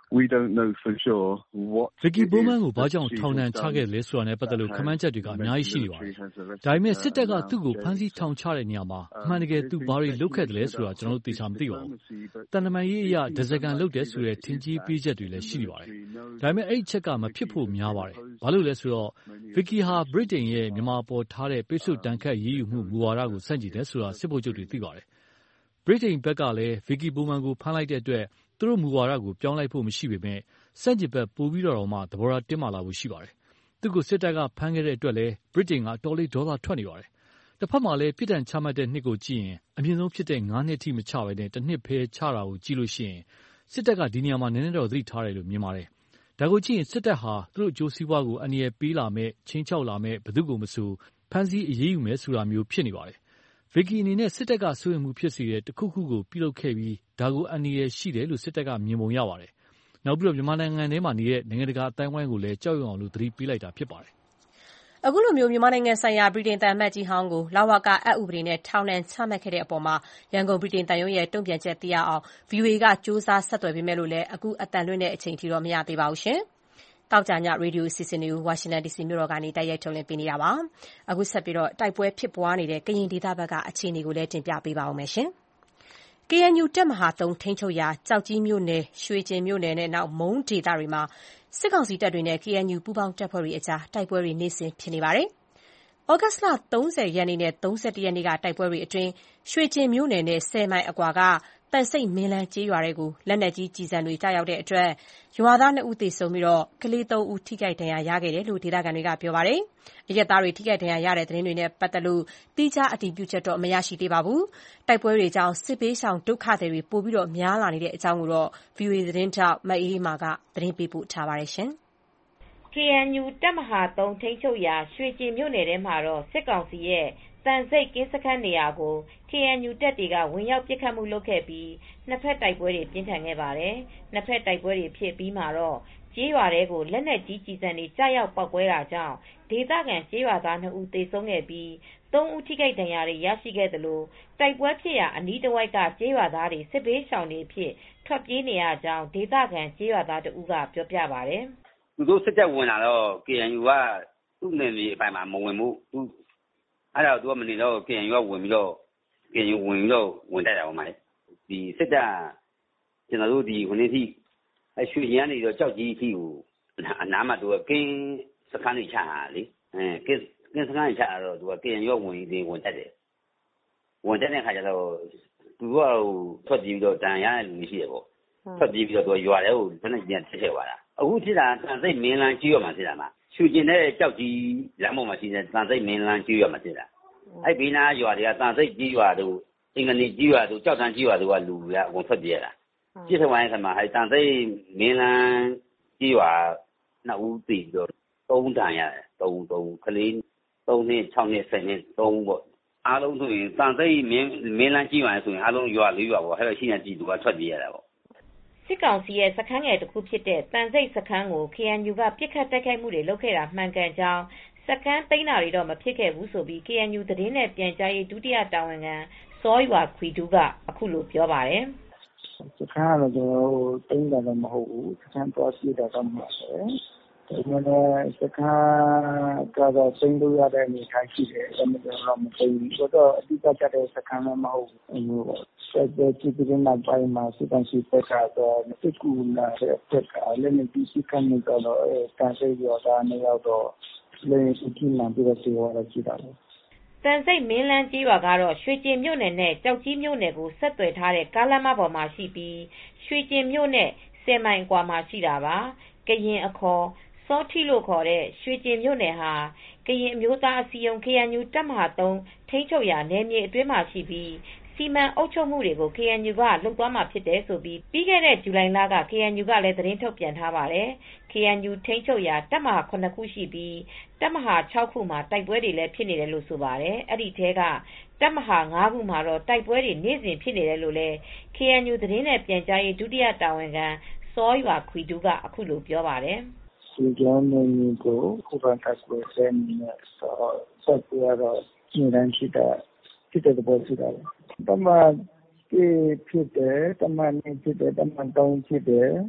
We don't know for sure what Vicky Bowman ကိုဘာကြောင့်ထောင်ဒဏ်ချခဲ့လဲဆိုတာနဲ့ပတ်သက်လို့ခန့်မှန်းချက်တွေကအများကြီးရှိနေပါတယ်။ဒါပေမဲ့စစ်တပ်ကသူ့ကိုဖမ်းဆီးထောင်ချတဲ့နေရာမှာအမှန်တကယ်သူဘာတွေလုပ်ခဲ့တယ်လဲဆိုတာကျွန်တော်တို့သိချာမသိပါဘူး။တန်တမာရေးအရာဒဇကန်လုပ်တယ်ဆိုတဲ့ထင်ကြီးပေးချက်တွေလည်းရှိနေပါတယ်။ဒါပေမဲ့အဲ့အချက်ကမဖြစ်ဖို့များပါတယ်။ဘာလို့လဲဆိုတော့ Vicky ဟာ Britain ရဲ့မြန်မာပေါ်ထားတဲ့ပိတ်ဆို့တန်ခတ်ရေးယူမှုမူဝါဒကိုဆန့်ကျင်တယ်ဆိုတာစစ်ဗိုလ်ချုပ်တွေသိပါတယ်။ Britain ဘက်ကလည်း Vicky Bowman ကိုဖမ်းလိုက်တဲ့အတွက်သူတို့မူဝါဒကိုပြောင်းလိုက်ဖို့မရှိပေမဲ့စန့်ကျင်ဘက်ပိုပြီးတော့မှသဘောထားတင်းမာလာဖို့ရှိပါတယ်။သူ့ကိုစစ်တပ်ကဖမ်းခဲ့တဲ့အတွက်လည်း Britain ကတော်လေးဒေါသထွက်နေပါတယ်။တစ်ဖက်မှာလည်းပြည်ထန်ချမှတ်တဲ့နှစ်ကိုကြည့်ရင်အမြင့်ဆုံးဖြစ်တဲ့ငါးနှစ်ထိမချဘဲနဲ့တစ်နှစ်ဖဲချတာကိုကြည့်လို့ရှိရင်စစ်တပ်ကဒီနေရာမှာနည်းနည်းတော့သတိထားတယ်လို့မြင်ပါတယ်။ဒါကိုကြည့်ရင်စစ်တပ်ဟာသူတို့အကျိုးစီးပွားကိုအန္တရာယ်ပေးလာမဲ့ချင်းချောက်လာမဲ့ဘယ်သူကိုမဆိုဖမ်းဆီးအရေးယူမယ်ဆိုတာမျိုးဖြစ်နေပါတယ်။ Vicky အနေနဲ့စစ်တပ်ကစိုးရိမ်မှုဖြစ်စေတဲ့တခုခုကိုပြုလုပ်ခဲ့ပြီးဒါကိုအန္တရာယ်ရှိတယ်လို့စစ်တပ်ကမြင်ပုံရပါတယ်။နောက်ပြီးတော့မြန်မာနိုင်ငံထဲမှာနေတဲ့နိုင်ငံတကာအတိုင်းအဝိုင်းကိုလည်းကြောက်ရွံ့အောင်လို့သတိပေးလိုက်တာဖြစ်ပါတယ်။အခုလိုမျိုးမြန်မာနိုင်ငံဆိုင်ရာဗြိတိန်သံအမတ်ကြီးဟောင်းကိုလဝကအက်ဥပဒေနဲ့ထောင်ဒဏ်ချမှတ်ခဲ့တဲ့အပေါ်မှာရန်ကုန်ဗြိတိန်သံရုံးရဲ့တုံ့ပြန်ချက်သိရအောင် ဗွီအိုအေ ကစူးစမ်းဆက်သွယ်ပေမဲ့လို့လည်းအခုအသံလွှင့်တဲ့အချိန်ထိတော့မရသေးပါဘူးရှင်။တောက်ကြညရေဒီယိုအစီအစဉ်တွေကိုဝါရှင်တန်ဒီစီမြို့တော်ကနေတိုက်ရိုက်ထုတ်လွှင့်ပေးနေတာပါ။အခုဆက်ပြီးတော့တိုက်ပွဲဖြစ်ပွားနေတဲ့ကရင်ဒေသဘက်ကအခြေအနေကိုလည်းတင်ပြပေးပါအောင်မယ်ရှင်။ ကေအန်ယူ တပ်မဟာ သုံး ထိန်းချုပ်ရာကျောက်ကြီးမြို့နယ်၊ရွှေကျင်မြို့နယ်နဲ့မုန်းဒေသတွေမှာစစ်ကောင်စီတပ်တွေနဲ့ ကေအန်ယူ ပူးပေါင်းတပ်ဖွဲ့တွေအကြားတိုက်ပွဲတွေနေ့စဉ်ဖြစ်နေပါတယ်။ဩဂုတ်လ၃၀ရက်နေ့နဲ့၃၁ရက်နေ့ကတိုက်ပွဲတွေအတွင်းရွှေကျင်မြို့နယ်နဲ့၁၀မိုင်အကွာကသံဆိပ်မင်းလန်းကျေးရွာထဲကိုလက်နက်ကြီးကျည်ဆံတွေကျရောက်တဲ့အတွက်ရွာသားနှစ်ဦးသေဆုံးပြီးကလေးသုံးဦးထိခိုက်ဒဏ်ရာရခဲ့တယ်လို့ဒေသခံတွေကပြောပါတယ်။အရပ်သားတွေထိခိုက်ဒဏ်ရာရတဲ့သတင်းတွေနဲ့ပတ်သက်လို့သီးခြားအတည်ပြုချက်တော့မရရှိသေးပါဘူး။တိုက်ပွဲတွေကြောင့်စစ်ဘေးရှောင်ဒုက္ခသည်တွေပိုပြီးများလာနေတဲ့အကြောင်းကို ဗွီအိုအေသတင်းထောက်မအေးအေးမာကသတင်းပေးပို့ထားပါတယ်။ကေအန်ယူ တပ်မဟာ သုံး ထိန်းချုပ်ရာရွှေကျင်မြို့နယ်ထဲမှာတော့စစ်ကောင်စီရဲ့သံဆိပ်ကင်းစခန်းနေရာကို ကေအန်ယူ တပ်တွေကဝင်ရောက်ပစ်ခတ်မှုလုပ်ခဲ့ပြီးနှစ်ဖက်တိုက်ပွဲတွေပြင်းထန်ခဲ့ပါတယ်။နှစ်ဖက်တိုက်ပွဲတွေဖြစ်ပြီးမှာတော့ကျေးရွာထဲကိုလက်နက်ကြီးကျည်ဆံတွေကျရောက်ပေါက်ကွဲတာကြောင့်ဒေသခံကျေးရွာသားနှစ်ဦးသေဆုံးခဲ့ပြီးသုံးဦးထိခိုက်ဒဏ်ရာတွေရရှိခဲ့သလိုတိုက်ပွဲဖြစ်ရာအနီးတစ်ဝိုက်ကကျေးရွာသားတွေစစ်ဘေးရှောင်တွေဖြစ်ထွက်ပြေးနေရကြောင်းဒေသခံကျေးရွာသားတဦးကပြောပြပါတယ်။သူတို့စစ်တပ်ဝင်လာတော့ ကေအန်ယူ ကသူ့နယ်မြေအပိုင်းမှာမဝင်ဘူးသူအဲ့ဒါသူကမနေတော့ ကေအန်ယူ ကဝင်ပြီးတော့ ကေအန်ယူ ဝင်ပြီးတော့ဝင်တိုက်တာပါမိုင်းဒီစစ်တပ်ကျွန်တော်တို့ဒီဝင်နေထိအရွှေရန်နေတော့ကြောက်ကြီးအထိကိုအနားမှာသူကကင်းစခန်းနေချတာလေအဲကင်းကင်းစခန်းချတာတော့သူက ကေအန်ယူ ကဝင်ပြီးဝင်တိုက်တယ်ဝင်တိုက်တဲ့ခါကျတော့သူကထွက်ပြေးပြီးတော့တန်ရတဲ့လူရှိတယ်ပေါ့ထွက်ပြေးပြီးတော့သူကရွာထဲကိုတနက်ကြီးတက်ချက်သွားတာအခုဖြစ်တာတန်စိတ်မင်းလန်းကြီးရွာမှာဖြစ်တာမှာရွှေကျင်တဲ့ကြောက်ကြီးလမ်းပေါ်မှာရှိတဲ့တန်စိတ်မင်းလန်းကြီးရွာမှာဖြစ်တာအဲ့ဘေးနားရွာတွေကတန်စိတ်ကြီးရွာတို့အင်္ဂလိပ်ကြီးရွာတို့ကြောက်တန်းကြီးရွာတို့ကလူတွေကအကုန်ထွက်ပြေးရတာပြစ်ထဝိုင်းဆံမှာအဲ့တန်စိတ်မင်းလန်းကြီးရွာနှစ်ဦးတည်ပြီးတော့သုံးတန်ရတယ်သုံးသုံးကလေးသုံးနှစ်၆နှစ်ဆယ်နှစ်သုံးပေါ့အားလုံးဆိုရင်တန်စိတ်မင်းမင်းလန်းကြီးရွာဆိုရင်အားလုံးရွာလေးရွာပေါ့အဲ့တော့ရှိနေကြည့်သူကထွက်ပြေးရတာပေါ့စစ်ကောင်စီရဲ့စခန်းငယ်တစ်ခုဖြစ်တဲ့တန်စိတ်စခန်းကို ကေအန်ယူ ကပစ်ခတ်တိုက်ခိုက်မှုတွေလုပ်ခဲ့တာမှန်ကန်ကြောင်းစခန်းသိမ်းတာတွေတော့မဖြစ်ခဲ့ဘူးဆိုပြီး ကေအန်ယူ သတင်းနဲ့ပြန်ကြားရေးဒုတိယတာဝန်ခံစောရွာခွီတူးကအခုလိုပြောပါတယ်စခန်းကတော့ကျွန်တော်တို့သိမ်းတာတော့မဟုတ်ဘူးစခန်းတော့ရှိတာတော့မဟုတ်ဘူးဒါပေမဲ့စခန်းကတော့သိမ်းလို့ရတဲ့အနေအထားရှိတယ်ဒါပေမဲ့တော့မသိဘူးတော့အဓိကကျတဲ့စခန်းလည်းမဟုတ်ဘူးဆက်တဲ့ကြည့်တဲ့နောက်ပိုင်းမှာစစ်ကောင်စီဘက်ကတော့စစ်ကူလာတဲ့ဘက်ကလည်းမပြီးစီကမ်းတော့တန်စိတ်ရောသားနေတော့လည်းစကိမှပြီးတော့ပြောရကြည့်တာတန်စိတ်မင်းလန်းကြီးရွာကတော့ရွှေကျင်မြို့နယ်နဲ့ကြောက်ကြီးမြို့နယ်ကိုဆက်သွယ်ထားတဲ့ကားလမ်းမပေါ်မှာရှိပြီးရွှေကျင်မြို့နဲ့ဆယ်မိုင်အကွာမှာရှိတာပါကရင်အခေါ်စောထီလို့ခေါ်တဲ့ရွှေကျင်မြို့နယ်ဟာကရင်အမျိုးသားအစည်းအရုံး ကေအန်ယူ တပ်မဟာ သုံး ထိန်းချုပ်ရာနယ်မြေအတွင်းမှာရှိပြီးစီမံအုပ်ချုပ်မှုတွေကို ကေအန်ယူ ကလုပ်သွားမှာဖြစ်တယ်ဆိုပြီးပြီးခဲ့တဲ့ဇူလိုင်လက ကေအန်ယူ ကလည်းသတင်းထုတ်ပြန်ထားပါတယ်။ ကေအန်ယူ ထိန်းချုပ်ရာတပ်မဟာ ခုနှစ်ခုရှိပြီးတပ်မဟာ ခြောက်ခုမှာတိုက်ပွဲတွေလည်းဖြစ်နေတယ်လို့ဆိုပါတယ်။အဲဒီထဲကတပ်မဟာ ငါးခုမှာတော့တိုက်ပွဲတွေနေ့စဉ်ဖြစ်နေတယ်လို့လည်း ကေအန်ယူ သတင်းနဲ့ပြန်ကြားရေးဒုတိယတာဝန်ခံစောရွာခွီတူးကအခုလိုပြောပါတယ်။ဒီကြောင့်နေကိုခုခံတိုက်ပွဲဆင်းနေတော့ဆက်ပြတော့ညနေဖြစ်တာဖြစ်တဲ့ပေါ်ရှိတာတမန်ဖြစ်တယ်တမန်နေဖြစ်တယ်တမန်တောင်းဖြစ်တယ်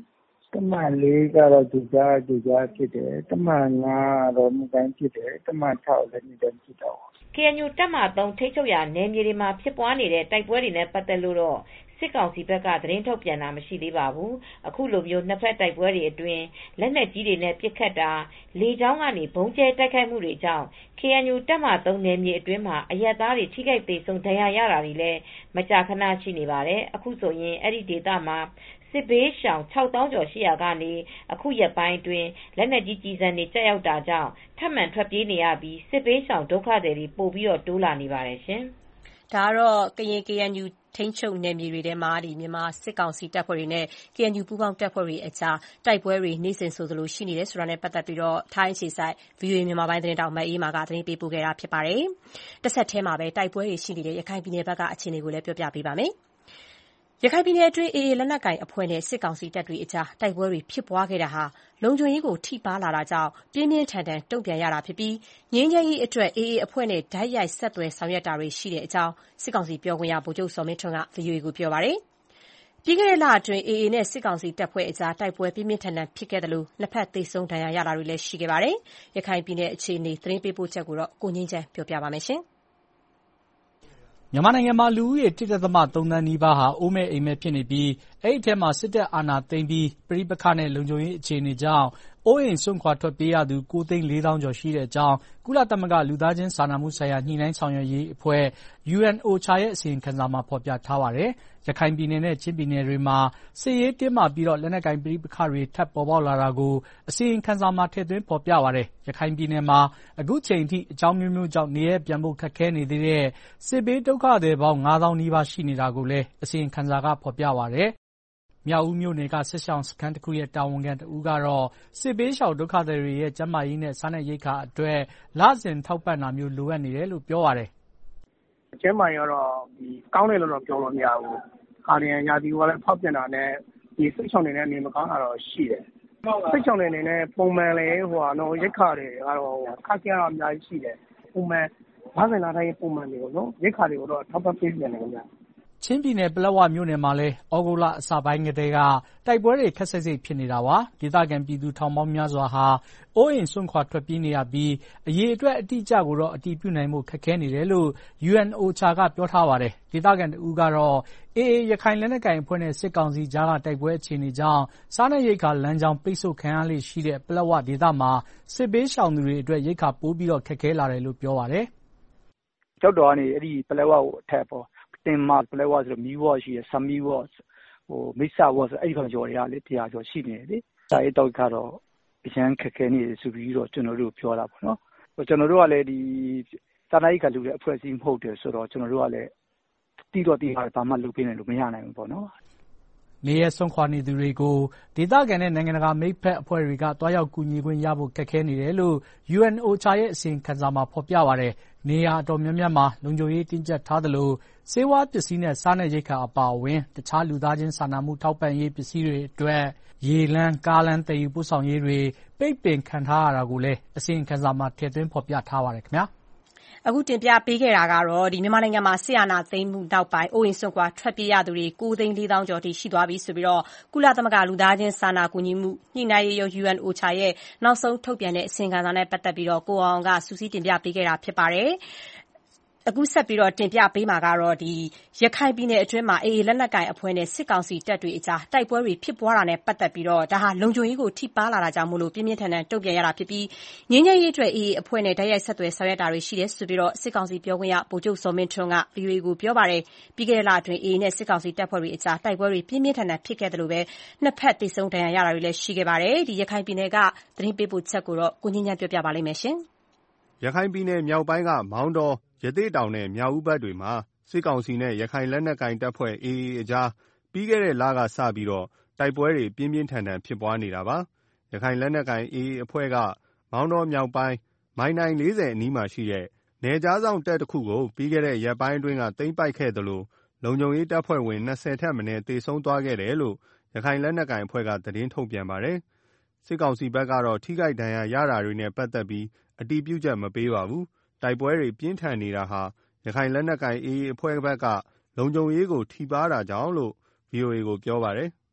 တပ်မလေးကတော့ကြိုကြားကြိုကြားဖြစ်တယ်။တပ်မငါးကတော့နေ့တိုင်းဖြစ်တယ်။တပ်မခြောက်လည်းနေ့တိုင်းဖြစ်တော့ကေအန်ယူ တပ်မသုံးထိန်းချုပ်ရာနယ်မြေတွေမှာဖြစ်ပွားနေတဲ့တိုက်ပွဲတွေနဲ့ပတ်သက်လို့တော့စစ်ကောင်စီဘက်ကသတင်းထုတ်ပြန်တာမရှိသေးပါဘူး။အခုလိုမျိုးနှစ်ဖက်တိုက်ပွဲတွေအတွင်းလက်နက်ကြီးတွေနဲ့ပစ်ခတ်တာလေကြောင်းကနေဘုံကျဲတိုက်ခိုက်မှုတွေကြောင့် ကေအန်ယူ တပ်မသုံးနယ်မြေအတွင်းမှာအရပ်သားတွေထိခိုက်ဒေဆုံးဒဏ်ရာရတာတွေလည်းမကြာခဏရှိနေပါတယ်။အခုဆိုရင်အဲ့ဒီဒေသမှာစစ်ဘေးရှောင်ခြောက်သောင်းကျော်ရှိရာကနေအခုရက်ပိုင်းအတွင်းလက်နက်ကြီးကြီးစံတွေကျရောက်တာကြောင့်ထပ်မံထွက်ပြေးနေရပြီးစစ်ဘေးရှောင်ဒုက္ခသည်တွေပိုပြီးတော့တိုးလာနေပါတယ်ရှင်။ဒါကတော့ကရင် ကေအန်ယူ ထိန်းချုပ်နယ်မြေတွေထဲမှာမြန်မာစစ်ကောင်စီတပ်ဖွဲ့တွေနဲ့ ကေအန်ယူ ပူးပေါင်းတပ်ဖွဲ့တွေအကြားတိုက်ပွဲတွေနေ့စဉ်ဆိုသလိုရှိနေတယ်ဆိုတာနဲ့ပတ်သက်ပြီးထိုင်းအခြေစိုက် ဗွီအိုအေ မြန်မာပိုင်းသတင်းထောက်မအေးမာကသတင်းပေးပို့ခဲ့တာဖြစ်ပါတယ်။တဆက်တည်းမှာပဲတိုက်ပွဲတွေရှိနေတဲ့ရခိုင်ပြည်နယ်ဘက်ကအခြေအနေကိုလည်းပြောပြပေးပါမယ်။ရခိုင်ပြည်နယ်အတွင်း အေအေ လက်နက်ကိုင်အဖွဲ့နဲ့စစ်ကောင်စီတပ်တွေအကြားတိုက်ပွဲတွေဖြစ်ပွားခဲ့တာဟာလုံခြုံရေးကိုထိပါးလာတာကြောင့်ပြင်းပြင်းထန်ထန်တုံ့ပြန်ရတာဖြစ်ပြီးငြိမ်းချမ်းရေးအတွက် အေအေ အဖွဲ့နဲ့တိုက်ရိုက်ဆက်သွယ်ဆောင်ရွက်တာတွေရှိတဲ့အကြောင်းစစ်ကောင်စီပြောခွင့်ရဗိုလ်ချုပ်ဇော်မင်းထွန်းက ဗွီအိုအေကိုပြောပါတယ်။ပြီးခဲ့တဲ့လအတွင်း အေအေ နဲ့စစ်ကောင်စီတပ်ဖွဲ့အကြားတိုက်ပွဲပြင်းပြင်းထန်ထန်ဖြစ်ခဲ့သလိုနှစ်ဖက်သေဆုံးဒဏ်ရာရတာတွေလည်းရှိခဲ့ပါတယ်။ရခိုင်ပြည်နယ်အခြေအနေသတင်းပေးပို့ချက်ကိုကိုငြိမ်းချမ်းပြောပြပါမယ်။မြန်မာနိုင်ငံမှာလူဦးရေ တစ် ဒသမ သုံး သန်းနီးပါးဟာအိုးမဲ့အိမ်မဲ့ဖြစ်နေပြီးအဲဒီထဲမှာစစ်တပ်အာဏာသိမ်းပြီးပဋိပက္ခနဲ့လုံခြုံရေးအခြေအနေကြောင့်အိုးအိမ်စွန့်ခွာထွက်ပြေးရသူ ကိုးသိန်းလေးသောင်းကျော်ရှိတဲ့အကြောင်းကုလသမဂ္ဂလူသားချင်းစာနာမှုဆိုင်ရာညှိနှိုင်းဆောင်ရွက်ရေးအဖွဲ့ ယူအန် အိုချာ ရဲ့အစီရင်ခံစာမှာဖော်ပြထားပါတယ်။ရခိုင်ပြည်နယ်နဲ့ချင်းပြည်နယ်တွေမှာစစ်ရေးတင်းမာပြီးလက်နက်ကိုင်ပဋိပက္ခတွေထပ်ပေါ်ပေါက်လာတာကိုအစီရင်ခံစာမှာထည့်သွင်းဖော်ပြပါတယ်။ရခိုင်ပြည်နယ်မှာအခုချိန်ထိအကြောင်းမျိုးမျိုးကြောင့်နေရပ်ပြန်ဖို့ခက်ခဲနေသေးတဲ့စစ်ဘေးဒုက္ခသည်ပေါင်းငါးသောင်းနီးပါးရှိနေတာကိုလည်းအစီရင်ခံစာကဖော်ပြပါတယ်။မြောက်ဦးမြို့နယ်ကစစ်ရှောင်စခန်းတစ်ခုရဲ့တာဝန်ခံတဦးကတော့စစ်ဘေးရှောင်ဒုက္ခသည်တွေရဲ့ကျန်းမာရေးနဲ့စားနပ်ရိက္ခာအတွက်လစဉ်ထောက်ပံ့တာမျိုးလိုအပ်နေတယ်လို့ပြောပါတယ်။ကျန်းမာရေးကတော့ကောင်းတယ်လို့တော့ပြောလို့မရဘူး။ခါရင်ရာသီကလည်းဖောက်ပြန်တာနဲ့ဒီစိတ်ချောင်နေတဲ့အနေမကောင်းတာတော့ရှိတယ်။စိတ်ချောင်နေနေနဲ့ပုံမှန်လေဟိုကတော့ရိက္ခာတွေကတော့ခက်ခဲတာအများကြီးရှိတယ်။ပုံမှန်ဘာသာလာတိုင်းပုံမှန်တွေကိုနော်ရိက္ခာတွေကိုတော့ထောက်ပံ့ပေးနေတယ်ခင်ဗျာ။ချင်းပြည်နယ်ပလက်ဝမြို့နယ်မှာလည်းဩဂုတ်လအစပိုင်းကတည်းကတိုက်ပွဲတွေခက်ဆစ်ဆစ်ဖြစ်နေတာပါ။ဒေသခံပြည်သူထောင်ပေါင်းများစွာဟာအိုးအိမ်စွန့်ခွာထွက်ပြေးနေရပြီးအရေးအတွက်အတိအကျကိုတော့အတည်ပြုနိုင်ဖို့ခက်ခဲနေတယ်လို့ ယူအန် အိုချာ ကပြောထားပါတယ်။ဒေသခံတဦးကတော့အေအေရခိုင်လက်နက်ကိုင်အဖွဲ့နဲ့စစ်ကောင်စီကြားကတိုက်ပွဲအခြေအနေကြောင့်စားနပ်ရိက္ခာလမ်းကြောင်းပိတ်ဆို့ခံရလေရှိတဲ့ပလက်ဝဒေသမှာစစ်ဘေးရှောင်သူတွေအတွက်ရိက္ခာပိုးပြီးတော့ခက်ခဲလာတယ်လို့ပြောပါတယ်။ကျောက်တော်ကနေအဲ့ဒီပလက်ဝကိုအထက်ပေါ်တင်မာပလဲဝါဆိုတော့မီးဝါရှိရဆမီးဝါဟိုမိစ္ဆာဝါဆိုအဲ့ဒီကောင်ကျော်တွေကလေတရားကျော်ရှိနေတယ်လေစာရေးတော့ကတော့အရန်ခက်ခဲနေတယ်ဆိုပြီးတော့ကျွန်တော်တို့ပြောတာပေါ့နော်ဟိုကျွန်တော်တို့ကလည်းဒီစာနာရေးကလူတွေအဖွဲ့အစည်းမဟုတ်တယ်ဆိုတော့ကျွန်တော်တို့ကလည်းတီးတော့တီးပါတယ်ဘာမှလုပ်ပေးနိုင်လို့မရနိုင်ဘူးပေါ့နော်နေရဆုံးခွာနေသူတွေကိုဒေသခံနဲ့နိုင်ငံတကာမိတ်ဖက်အဖွဲ့တွေကတွားရောက်ကူညီခွင့်ရဖို့ခက်ခဲနေတယ်လို့ ယူအန် အိုချာ ရဲ့အစီရင်ခံစာမှာဖော်ပြပါတယ်။နေရာအတော်များများမှာလုံခြုံရေးတင်းကျပ်ထားသလိုဆေးဝါးပစ္စည်းနဲ့စားနပ်ရိက္ခာအပါအဝင်တခြားလူသားချင်းစာနာမှုထောက်ပံ့ရေးပစ္စည်းတွေအတွက်ရေလမ်းကားလမ်းတည်ယူပို့ဆောင်ရေးတွေပိတ်ပင်ခံထားရတာကိုလည်းအစီရင်ခံစာမှာထည့်သွင်းဖော်ပြထားပါတယ်ခင်ဗျာ။အခုတင်ပြပေးခဲ့တာကတော့မြန်မာနိုင်ငံမှာစစ်အာဏာသိမ်းမှုနောက်ပိုင်းအိုးအိမ်စွန့်ခွာထွက်ပြေးရသူတွေကိုးသိန်းလေးသောင်းကျော်ထိရှိသွားပြီဆိုပြီးကုလသမဂ္ဂလူသားချင်းစာနာကူညီမှုညှိနှိုင်းရေးရုံး ယူအန် အိုချာ ရဲ့နောက်ဆုံးထုတ်ပြန်တဲ့အစီရင်ခံစာနဲ့ပတ်သက်ပြီးကိုအောင်ကစူးစီးတင်ပြပေးခဲ့တာဖြစ်ပါတယ်။အခုဆက်ပြီးတင်ပြပေးမှာကတော့ရခိုင်ပြည်နယ်အတွင်းမှာအေအေလက်နက်ကိုင်အဖွဲ့နဲ့စစ်ကောင်စီတပ်တွေအကြားတိုက်ပွဲတွေဖြစ်ပွားတာနဲ့ပတ်သက်ပြီးဒါဟာလုံခြုံရေးကိုထိပါးလာတာကြောင့်မို့ပြင်းပြင်းထန်ထန်တုံ့ပြန်ရတာဖြစ်ပြီးငြိမ်းချမ်းရေးအတွက်အေအေအဖွဲ့နဲ့တိုက်ရိုက်ဆက်သွယ်ဆောင်ရွက်တာတွေရှိတယ်ဆိုပြီးစစ်ကောင်စီပြောခွင့်ရဗိုလ်ချုပ်ဇော်မင်းထွန်းက ဗွီအိုအေကိုပြောပါတယ်။ပြီးခဲ့တဲ့လအတွင်းအေအေနဲ့စစ်ကောင်စီတပ်ဖွဲ့တွေအကြားတိုက်ပွဲတွေပြင်းပြင်းထန်ထန်ဖြစ်ခဲ့သလိုနှစ်ဖက်သေဆုံးဒဏ်ရာရတာတွေလည်းရှိခဲ့ပါတယ်။ဒီရခိုင်ပြည်နယ်ကသတင်းပေးပို့ချက်ကိုကိုငြိမ်းချမ်းပြောပြပါလိမ့်မယ်။ရခိုင်ပြည်နယ်မြောက်ပိုင်းကမောင်တောရသေ့တောင်နဲ့မြောက်ဦးဘက်တွေမှာစစ်ကောင်စီနဲ့ရခိုင်လက်နက်ကိုင်တပ်ဖွဲ့ အေအေ အကြားပြီးခဲ့တဲ့လကစပြီးတော့တိုက်ပွဲတွေပြင်းပြင်းထန်ထန်ဖြစ်ပွားနေတာပါ။ရခိုင်လက်နက်ကိုင် အေအေ အဖွဲ့ကမောင်တောမြောက်ပိုင်းမိုင်တိုင်လေးဆယ်အနီးမှာရှိတဲ့နယ်ကြားစောင့်တပ်တစ်ခုကိုပြီးခဲ့တဲ့ရက်ပိုင်းအတွင်းကသိမ်းပိုက်ခဲ့သလိုလုံခြုံရေးတပ်ဖွဲ့ဝင်နှစ်ဆယ်ထက်မနည်းသေဆုံးသွားခဲ့တယ်လို့ရခိုင်လက်နက်ကိုင်အဖွဲ့ကသတင်းထုတ်ပြန်ပါတယ်။စစ်ကောင်စီဘက်ကတော့ထိခိုက်ဒဏ်ရာရတာတွေနဲ့ပတ်သက်ပြီးအတည်ပြုချက်မပေးပါဘူး။တိုက်ပွဲတွေပြင်းထန်နေတာဟာရခိုင်လက်နက်ကိုင်အေအေအဖွဲ့ဘက်ကလုံခြုံရေးကိုထိပါးတာကြောင့်လို့ ဗီအိုအေကိုပြောပါတယ်။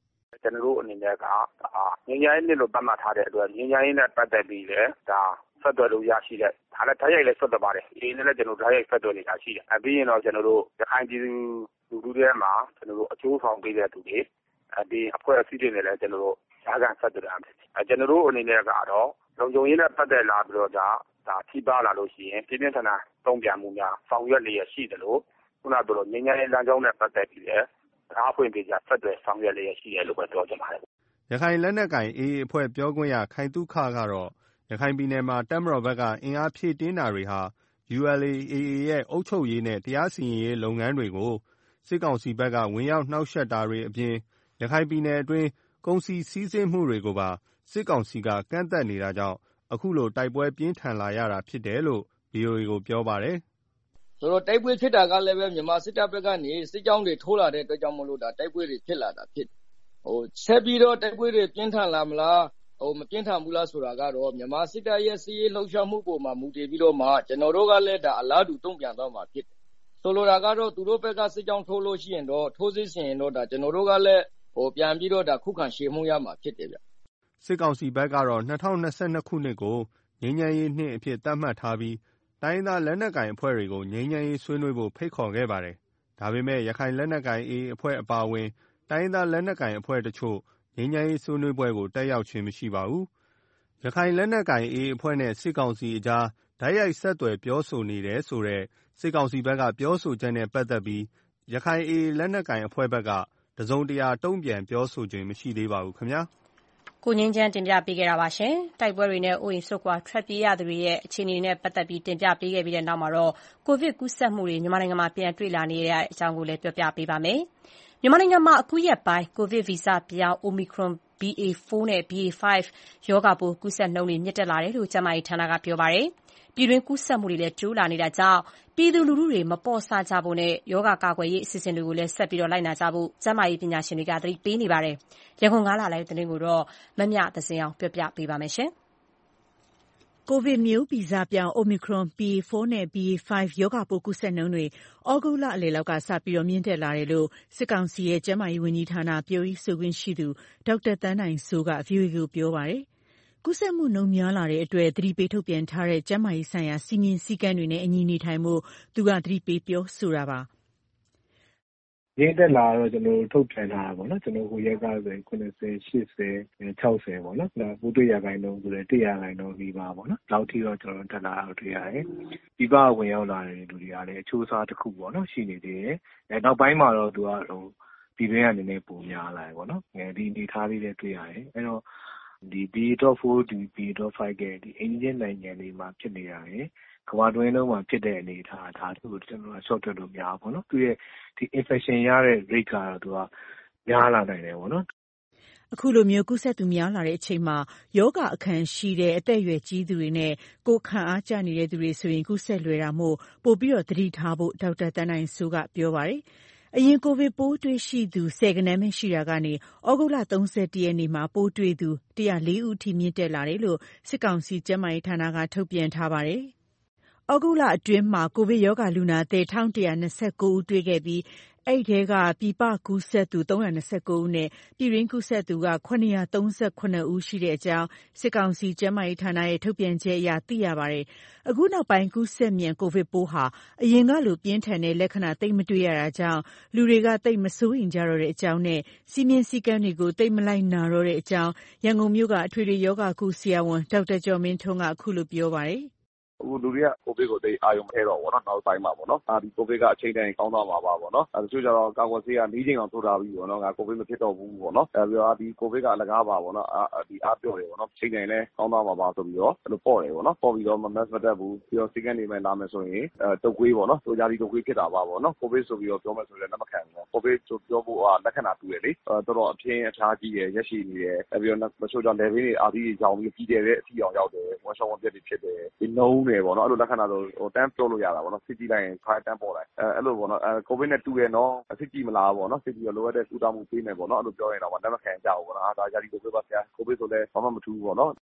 ကျွန်တော်တို့အနေနဲ့ကငင်းရိုင်းနှစ်လို့ပတ်မှတ်ထားတဲ့အတွက်ငင်းရိုင်းနဲ့ပတ်သက်ပြီးလည်းဒါဆက်သွယ်လို့ရရှိတဲ့ဒါလည်းဓာတ်ရိုက်လည်းဆက်သွယ်ပါတယ်ဒီနေ့လည်းကျွန်တော်ဓာတ်ရိုက်ဆက်သွယ်နေတာရှိတယ်အပြီးရင်တော့ကျွန်တော်တို့ရခိုင်ပြည်သူလူထုတွေမှာကျွန်တော်တို့အကျိုးဆောင်ပေးတဲ့သူတွေဒီအဖွဲ့အစည်းတွေနဲ့လည်းကျွန်တော်တို့ဓာတ်ကန်ဆက်သွယ်ရမယ်အဲကျွန်တော်တို့အနေနဲ့ကတော့လုံခြုံရေးနဲ့ပတ်သက်လာပြီးတော့ဒါဒါထိပါလာလို့ရှိရင်ပြည်ပြင်းထန်ထန်တုံ့ပြန်မှုများဆောင်ရွက်လျက်ရှိတယ်လို့ခုနကပြောလို့ငင်းရိုင်းလမ်းကြောင်းနဲ့ပတ်သက်ပြီးလည်းအားဖွင့်ပေးကြဆက်သွယ်ဆောင်ရွက်လျက်ရှိတယ်လို့ပဲပြောချင်ပါတယ်ရခိုင်လက်နက်ကိုင် အေအေ အဖွဲ့ပြောခွင့်ရခိုင်သုခကတော့ရခိုင်ပြည်နယ်မှာတပ်မတော်ဘက်ကအင်အားဖြည့်တင်းတာတွေဟာ ယူ အယ် အေ အေအေ ရဲ့အုပ်ချုပ်ရေးနဲ့တရားစီရင်ရေးလုပ်ငန်းတွေကိုစစ်ကောင်စီဘက်ကဝင်ရောက်နှောက်ယှက်တာတွေအပြင်ရခိုင်ပြည်နယ်အတွင်းကုန်စည်စီးဆင်းမှုတွေကိုပါစစ်ကောင်စီကကန့်သတ်နေတာကြောင့်အခုလိုတိုက်ပွဲပြင်းထန်လာရတာဖြစ်တယ်လို့ ဗီအိုအေ ကိုပြောပါတယ်။ဆိုတော့တိုက်ပွဲဖြစ်တာကလည်းပဲမြန်မာစစ်တပ်ဘက်ကနေစစ်ကြောင်းတွေထိုးလာတဲ့အတွက်ကြောင့်မလို့ဒါတိုက်ပွဲတွေဖြစ်လာတာဖြစ်ဟိုဆက်ပြီးတော့တိုက်ပွဲတွေပြင်းထန်လာမလားဟိုမပြင်းထန်ဘူးလားဆိုတာကတော့မြန်မာစစ်တပ်ရဲ့စီးရေးလှုပ်ရှားမှုပေါ်မှာမူတည်ပြီးတော့မှကျွန်တော်တို့ကလည်းဒါအလားတူတုံ့ပြန်တော့မှာဖြစ်တယ်။ဆိုလိုတာကတော့သူတို့ဘက်ကစစ်ကြောင်းထိုးလို့ရှိရင်တော့ထိုးစစ်ဆင်ရင်တော့ဒါကျွန်တော်တို့ကလည်းဟိုပြန်ပြီးတော့ဒါခုခံရှေ့မှုရမှာဖြစ်တယ်ဗျ။စစ်ကောင်စီဘက်ကတော့၂၀၂၂ခုနှစ်ကိုငြိမ်းချမ်းရေးနှစ်အဖြစ်သတ်မှတ်ထားပြီးတိုင်းသားလက်နက်ကိုင်အဖွဲ့တွေကိုငြိမ်းချမ်းရေးဆွေးနွေးဖို့ဖိတ်ခေါ်ခဲ့ပါတယ်။ဒါပေမဲ့ရခိုင်လက်နက်ကိုင် အေအေ အဖွဲ့အပါအဝင်တိုင်းသားလက်နက်ကိုင်အဖွဲ့တချို့ငြိမ်းချမ်းရေးဆွေးနွေးပွဲကိုတက်ရောက်ခြင်းမရှိပါဘူး။ရခိုင်လက်နက်ကိုင် အေအေ အဖွဲ့နဲ့စစ်ကောင်စီအကြားဓာတ်ရိုက်ဆက်သွယ်ပြောဆိုနေတယ်ဆိုတဲ့စစ်ကောင်စီဘက်ကပြောဆိုချက်နဲ့ပတ်သက်ပြီးရခိုင် အေအေ လက်နက်ကိုင်အဖွဲ့ဘက်ကတစုံတရာတုံ့ပြန်ပြောဆိုခြင်းမရှိသေးပါဘူးခင်ဗျာ။ကိုငင်းချမ်းတင်ပြပေးခဲ့တာပါရှင်။တိုက်ပွဲတွေနဲ့အိုးအိမ်ဆွကွာထွက်ပြေးရသူတွေရဲ့အခြေအနေနဲ့ပတ်သက်ပြီးတင်ပြပေးခဲ့ပြီးတဲ့နောက်မှာတော့ကိုဗစ်ကူးစက်မှုတွေမြန်မာနိုင်ငံမှာပြန်တွေ့လာနေတဲ့အကြောင်းကိုလည်းပြောပြပေးပါမယ်။မြန်မာနိုင်ငံမှာအခုရက်ပိုင်းကိုဗစ်ဗီဇပြောင်း Omicron ဘီ အေ ဖိုး နဲ့ ဘီ အေ ၅ ရောဂါပိုးကူးစက်နှုန်းတွေမြင့်တက်လာတယ်လို့ကျန်းမာရေးဌာနကပြောပါတယ်။ပြည်တွင်းကူးစက်မှုတွေလည်းတိုးလာနေတာကြောင့်ပြည်သူလူထုတွေမပေါ့ဆကြဖို့နဲ့ရောဂါကာကွယ်ရေးအစီအစဉ်တွေကိုလည်းဆက်ပြီးလိုက်နာကြဖို့ကျန်းမာရေးပညာရှင်တွေကသတိပေးနေပါတယ်။ရန်ကုန်ကလာတဲ့သတင်းကိုတော့မမြသဇင်အောင်ပြောပြပေးပါမယ်။ကိုဗစ်မျိုးဗီဇပြောင်း Omicron ဘီ အေ ဖိုး နဲ့ ဘီ အေ ၅ ရောဂါပိုးကူးစက်နှုန်းတွေဩဂုတ်လအလယ်လောက်ကစပြီးမြင့်တက်လာတယ်လို့စစ်ကောင်စီရဲ့ကျန်းမာရေးဝန်ကြီးဌာနပြောရေးဆိုခွင့်ရှိသူဒေါက်တာသန်းနိုင်စိုးက ဗွီအိုအေကိုပြောပါတယ်။ကူးစက်မှုနှုန်းများလာတဲ့အတွက်သတိပေးထုတ်ပြန်ထားတဲ့ကျန်းမာရေးဆိုင်ရာစည်းမျဉ်းစည်းကမ်းတွေနဲ့အညီနေထိုင်ဖို့သူကသတိပေးပြောဆိုတာပါရင်းတက်လာတော့ကျွန်တော်တို့ထုတ်ပြန်ထားတာပေါ့နော်ကျွန်တော်ဟိုရက်ကဆိုရင်ခုနှစ်ဆယ် ရှစ်ဆယ် ခြောက်ဆယ်ပေါ့နော်ဒါပိုးတွေ့ရခိုင်နှုန်းဆိုလည်းတစ်ရာခိုင်နှုန်းပြီးပါပေါ့နော်နောက်ထိတော့ကျွန်တော်တက်လာတော့တွေ့ရတယ်ဒီပဝင်ရောက်လာတဲ့လူတွေကလည်းအချိုးအစားတစ်ခုပေါ့နော်ရှိနေသေးတယ်အဲနောက်ပိုင်းမှာတော့သူကဟိုဒီတွင်းကနေနေပုံများလာတယ်ပေါ့နော်ဒီအနေထားလေးလည်းတွေ့ရတယ်အဲတော့ဒီ ဘီ အေ ဖိုး ဒီ ဘီ အေ ၅ ကဒီအင်ဂျင်နိုင်ငံတွေမှာဖြစ်နေရတယ်ကမ္ဘာတွင်းလုံးမှာဖြစ်တဲ့အနေအထားဒါသူ့ကိုကျွန်တော်က short ထွက်လို့မရဘူးပေါ့နော်သူရဲ့ဒီ infection ရတဲ့ rate ကတော့သူကများလာနိုင်တယ်ပေါ့နော်အခုလိုမျိုးကူးစက်သူများလာတဲ့အချိန်မှာယောဂအခံရှိတဲ့အသက်အရွယ်ကြီးသူတွေနဲ့ကိုယ်ခံအားကျနေတဲ့သူတွေဆိုရင်ကူးစက်လွယ်တာမို့ပို့ပြီးတော့သတိထားဖို့ဒေါက်တာသန်းနိုင်စိုးကပြောပါတယ်အရင်ကိုဗစ်ပိုးတွေ့ရှိသူဆယ်ဂဏန်းပဲရှိတာကနေဩဂုတ်လ၃၁ရက်နေ့မှာပိုးတွေ့သူ၁၀၄ဦးအထိမြင့်တက်လာတယ်လို့စစ်ကောင်စီကျန်းမာရေးဌာနကထုတ်ပြန်ထားပါတယ်။ဩဂုတ်လအတွင်းမှာကိုဗစ်ရောဂါလူနာသစ်၁၁၂၉ဦးတွေ့ခဲ့ပြီးအဲ့ဒီထဲကပြည်ပကူးစက်သူ၃၂၉ဦးနဲ့ပြည်ရင်းကူးစက်သူက၇၃၇ဦးရှိတဲ့အကြောင်းစစ်ကောင်စီကျန်းမာရေးဌာနရဲ့ထုတ်ပြန်ချက်အရသိရပါတယ်။အခုနောက်ပိုင်းကူးစက်မြန်ကိုဗစ်ပိုးဟာအရင်ကလိုပြင်းထန်တဲ့လက္ခဏာသိပ်မတွေ့ရတာကြောင့်လူတွေကသိပ်မစိုးရိမ်ကြတော့တဲ့အကြောင်းနဲ့စီမင်းစည်းကမ်းတွေကိုသိပ်မလိုက်နာတော့တဲ့အကြောင်းရန်ကုန်မြို့ကအထွေထွေယောဂကုဆရာဝန်ဒေါက်တာကျော်မင်းထွန်းကအခုလိုပြောပါတယ်။အခုလူတွေကကိုဗစ်ကိုသိအာရုံမထည့်တော့ဘူးเนาะနောက်ပိုင်းမှာပေါ့เนาะအာဒီကိုဗစ်ကအချိန်တိုင်းကောင်းသွားမှာပါပေါ့เนาะအဲတချို့ကျတော့ကာကွယ်ဆေးက၄ချိန်အောင်ထိုးထားပြီးပေါ့เนาะငါကိုဗစ်မဖြစ်တော့ဘူးပေါ့เนาะအဲပြီးတော့ဒီကိုဗစ်ကအလကားပါပေါ့เนาะအာဒီအားပြောတယ်ပေါ့เนาะချိန်တိုင်းလည်းကောင်းသွားမှာပါဆိုပြီးတော့အဲ့လိုပေါ့တယ်ပေါ့เนาะပေါ့ပြီးတော့မမတ်မတက်ဘူးပြီးတော့စီကန်းနေမှလာမယ်ဆိုရင်အဲတုတ်ကွေးပေါ့เนาะတို့ကြဒီတုတ်ကွေးဖြစ်တာပါပေါ့เนาะကိုဗစ်ဆိုပြီးတော့ပြောမယ်ဆိုရင်လက်မခံဘူးကိုဗစ်ဆိုပြောဖို့လက္ခဏာတူတယ်လေအဲတော်တော်အပြင်းအထားကြီးတယ်ရက်ရှည်နေတယ်အဲပြီးတော့တချို့ကျ level တွေအာဒီကြောင်ပြီးကြီးတယ်တဲ့အထီအောင်ရောက်တယ်ဝမ်းရှောင်းဝမ်းပြက်တွေဖြစ်တယ်ဒီနှုံးတယ်ပေါ့เนาะအဲ့လိုလက္ခဏာဟိုတန်းပြောလို့ရတာပေါ့နော်စစ်ကြည့်လိုက်ရင်ခါတန်းပေါ်လိုက်အဲအဲ့လိုပေါ့နော်အဲကိုဗစ်နဲ့တူရဲ့နော်စစ်ကြည့်မလားပေါ့နော်စစ်ကြည့်ရလိုရတဲ့ကုသမှုပေးမယ်ပေါ့နော်အဲ့လိုပြောရင်တော့လက်မခံကြဘူးပေါ့နော်ဒါကြာဒီကိုဗစ်ပါဆရာကိုဗစ်ဆိုလဲဘာမှမထူးဘူးပေါ့နော်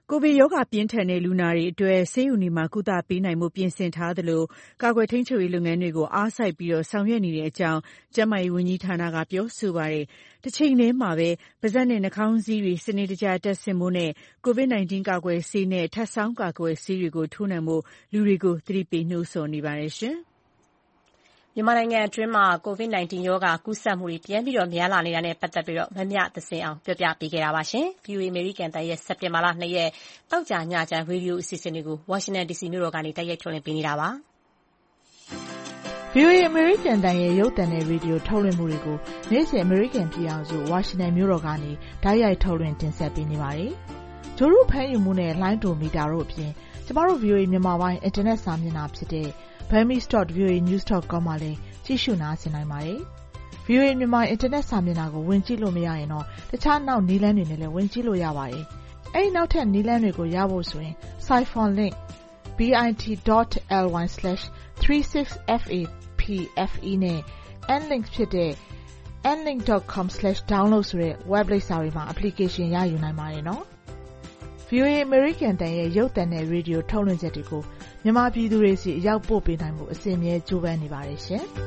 ကိုဗစ်ရောဂါပြင်းထန်တဲ့လူနာတွေအတွက်ဆေးရုံတွေမှာကုသပေးနိုင်မှုပြင်ဆင်ထားသလိုကာကွယ်ထိန်းချုပ်ရေးလုပ်ငန်းတွေကိုအားစိုက်ပြီးတော့ဆောင်ရွက်နေတဲ့အကြောင်းကျန်းမာရေးဝန်ကြီးဌာနကပြောဆိုပါတယ်။တစ်ချိန်တည်းမှာပဲပါးစပ်နဲ့နှာခေါင်းစည်းတွေစနစ်တကျတပ်ဆင်ဖို့နဲ့ကိုဗစ် -19 ကာကွယ်ဆေးနဲ့ထပ်ဆောင်းကာကွယ်ဆေးတွေကိုထိုးနှံဖို့လူတွေကိုသတိပေးနှိုးဆော်နေပါတယ်ရှင်။မြန်မာနိုင်ငံအတွင်းမှာကိုဗစ် -19 ရောဂါကူးစက်မှုတွေပြန်ပြီးတော့များလာနေတာနဲ့ပတ်သက်ပြီးတော့မမြသစင်အောင်ပြောပြပေးခဲ့တာပါရှင်။ ဗွီအိုအေ အမေရိကန်တန်ရဲ့စက်တင်ဘာလ၂ရက်တောက်ကြညချမ်းရေဒီယိုအစီအစဉ်တွေကိုဝါရှင်တန်ဒီစီမြို့တော်ကနေတိုက်ရိုက်ထုတ်လွှင့်ပေးနေတာပါ။ ဗွီအိုအေ အမေရိကန်တန်ရဲ့ရုပ်သံနဲ့ရေဒီယိုထုတ်လွှင့်မှုတွေကိုနေ့စဉ်အမေရိကန်ပြည်အောင်စုဝါရှင်တန်မြို့တော်ကနေတိုက်ရိုက်ထုတ်လွှင့်တင်ဆက်ပေးနေပါတယ်။ဂျိုရုဖမ်းယူမှုနဲ့လိုင်းဒိုမီတာတို့အပြင်ကျမတို့ ဗွီအိုအေ မြန်မာပိုင်းအင်တာနက်စာမျက်နှာဖြစ်တဲ့ burmese dot v o a news dot com မှာလည်းကြည့်ရှုနားဆင်နိုင်ပါတယ်။ ဗွီအိုအေမြန်မာအင်တာနက်စာမျက်နှာကိုဝင်ကြည့်လို့မရရင်တော့တခြားနောက်နည်းလမ်းတွေနဲ့လည်းဝင်ကြည့်လို့ရပါတယ်။အဲဒီနောက်ထပ်နည်းလမ်းတွေကိုရဖို့ဆိုရင် Siphon link bit dot ly slash three six f a p f e နဲ့ nlink ဖြစ်တဲ့ nlink dot com slash download ဆိုတဲ့ web လိပ်စာတွေမှာ application ရယူနိုင်ပါတယ်နော်။ ဗွီအိုအေ American တန်ရဲ့ရုပ်သံနဲ့ရေဒီယိုထုတ်လွှင့်ချက်တွေကိုမြန်မာပြည်သူတွေစီအရောက်ပို့ပေးနိုင်မှုအစဉ်အမြဲကြိုးပမ်းနေပါတယ်ရှင်။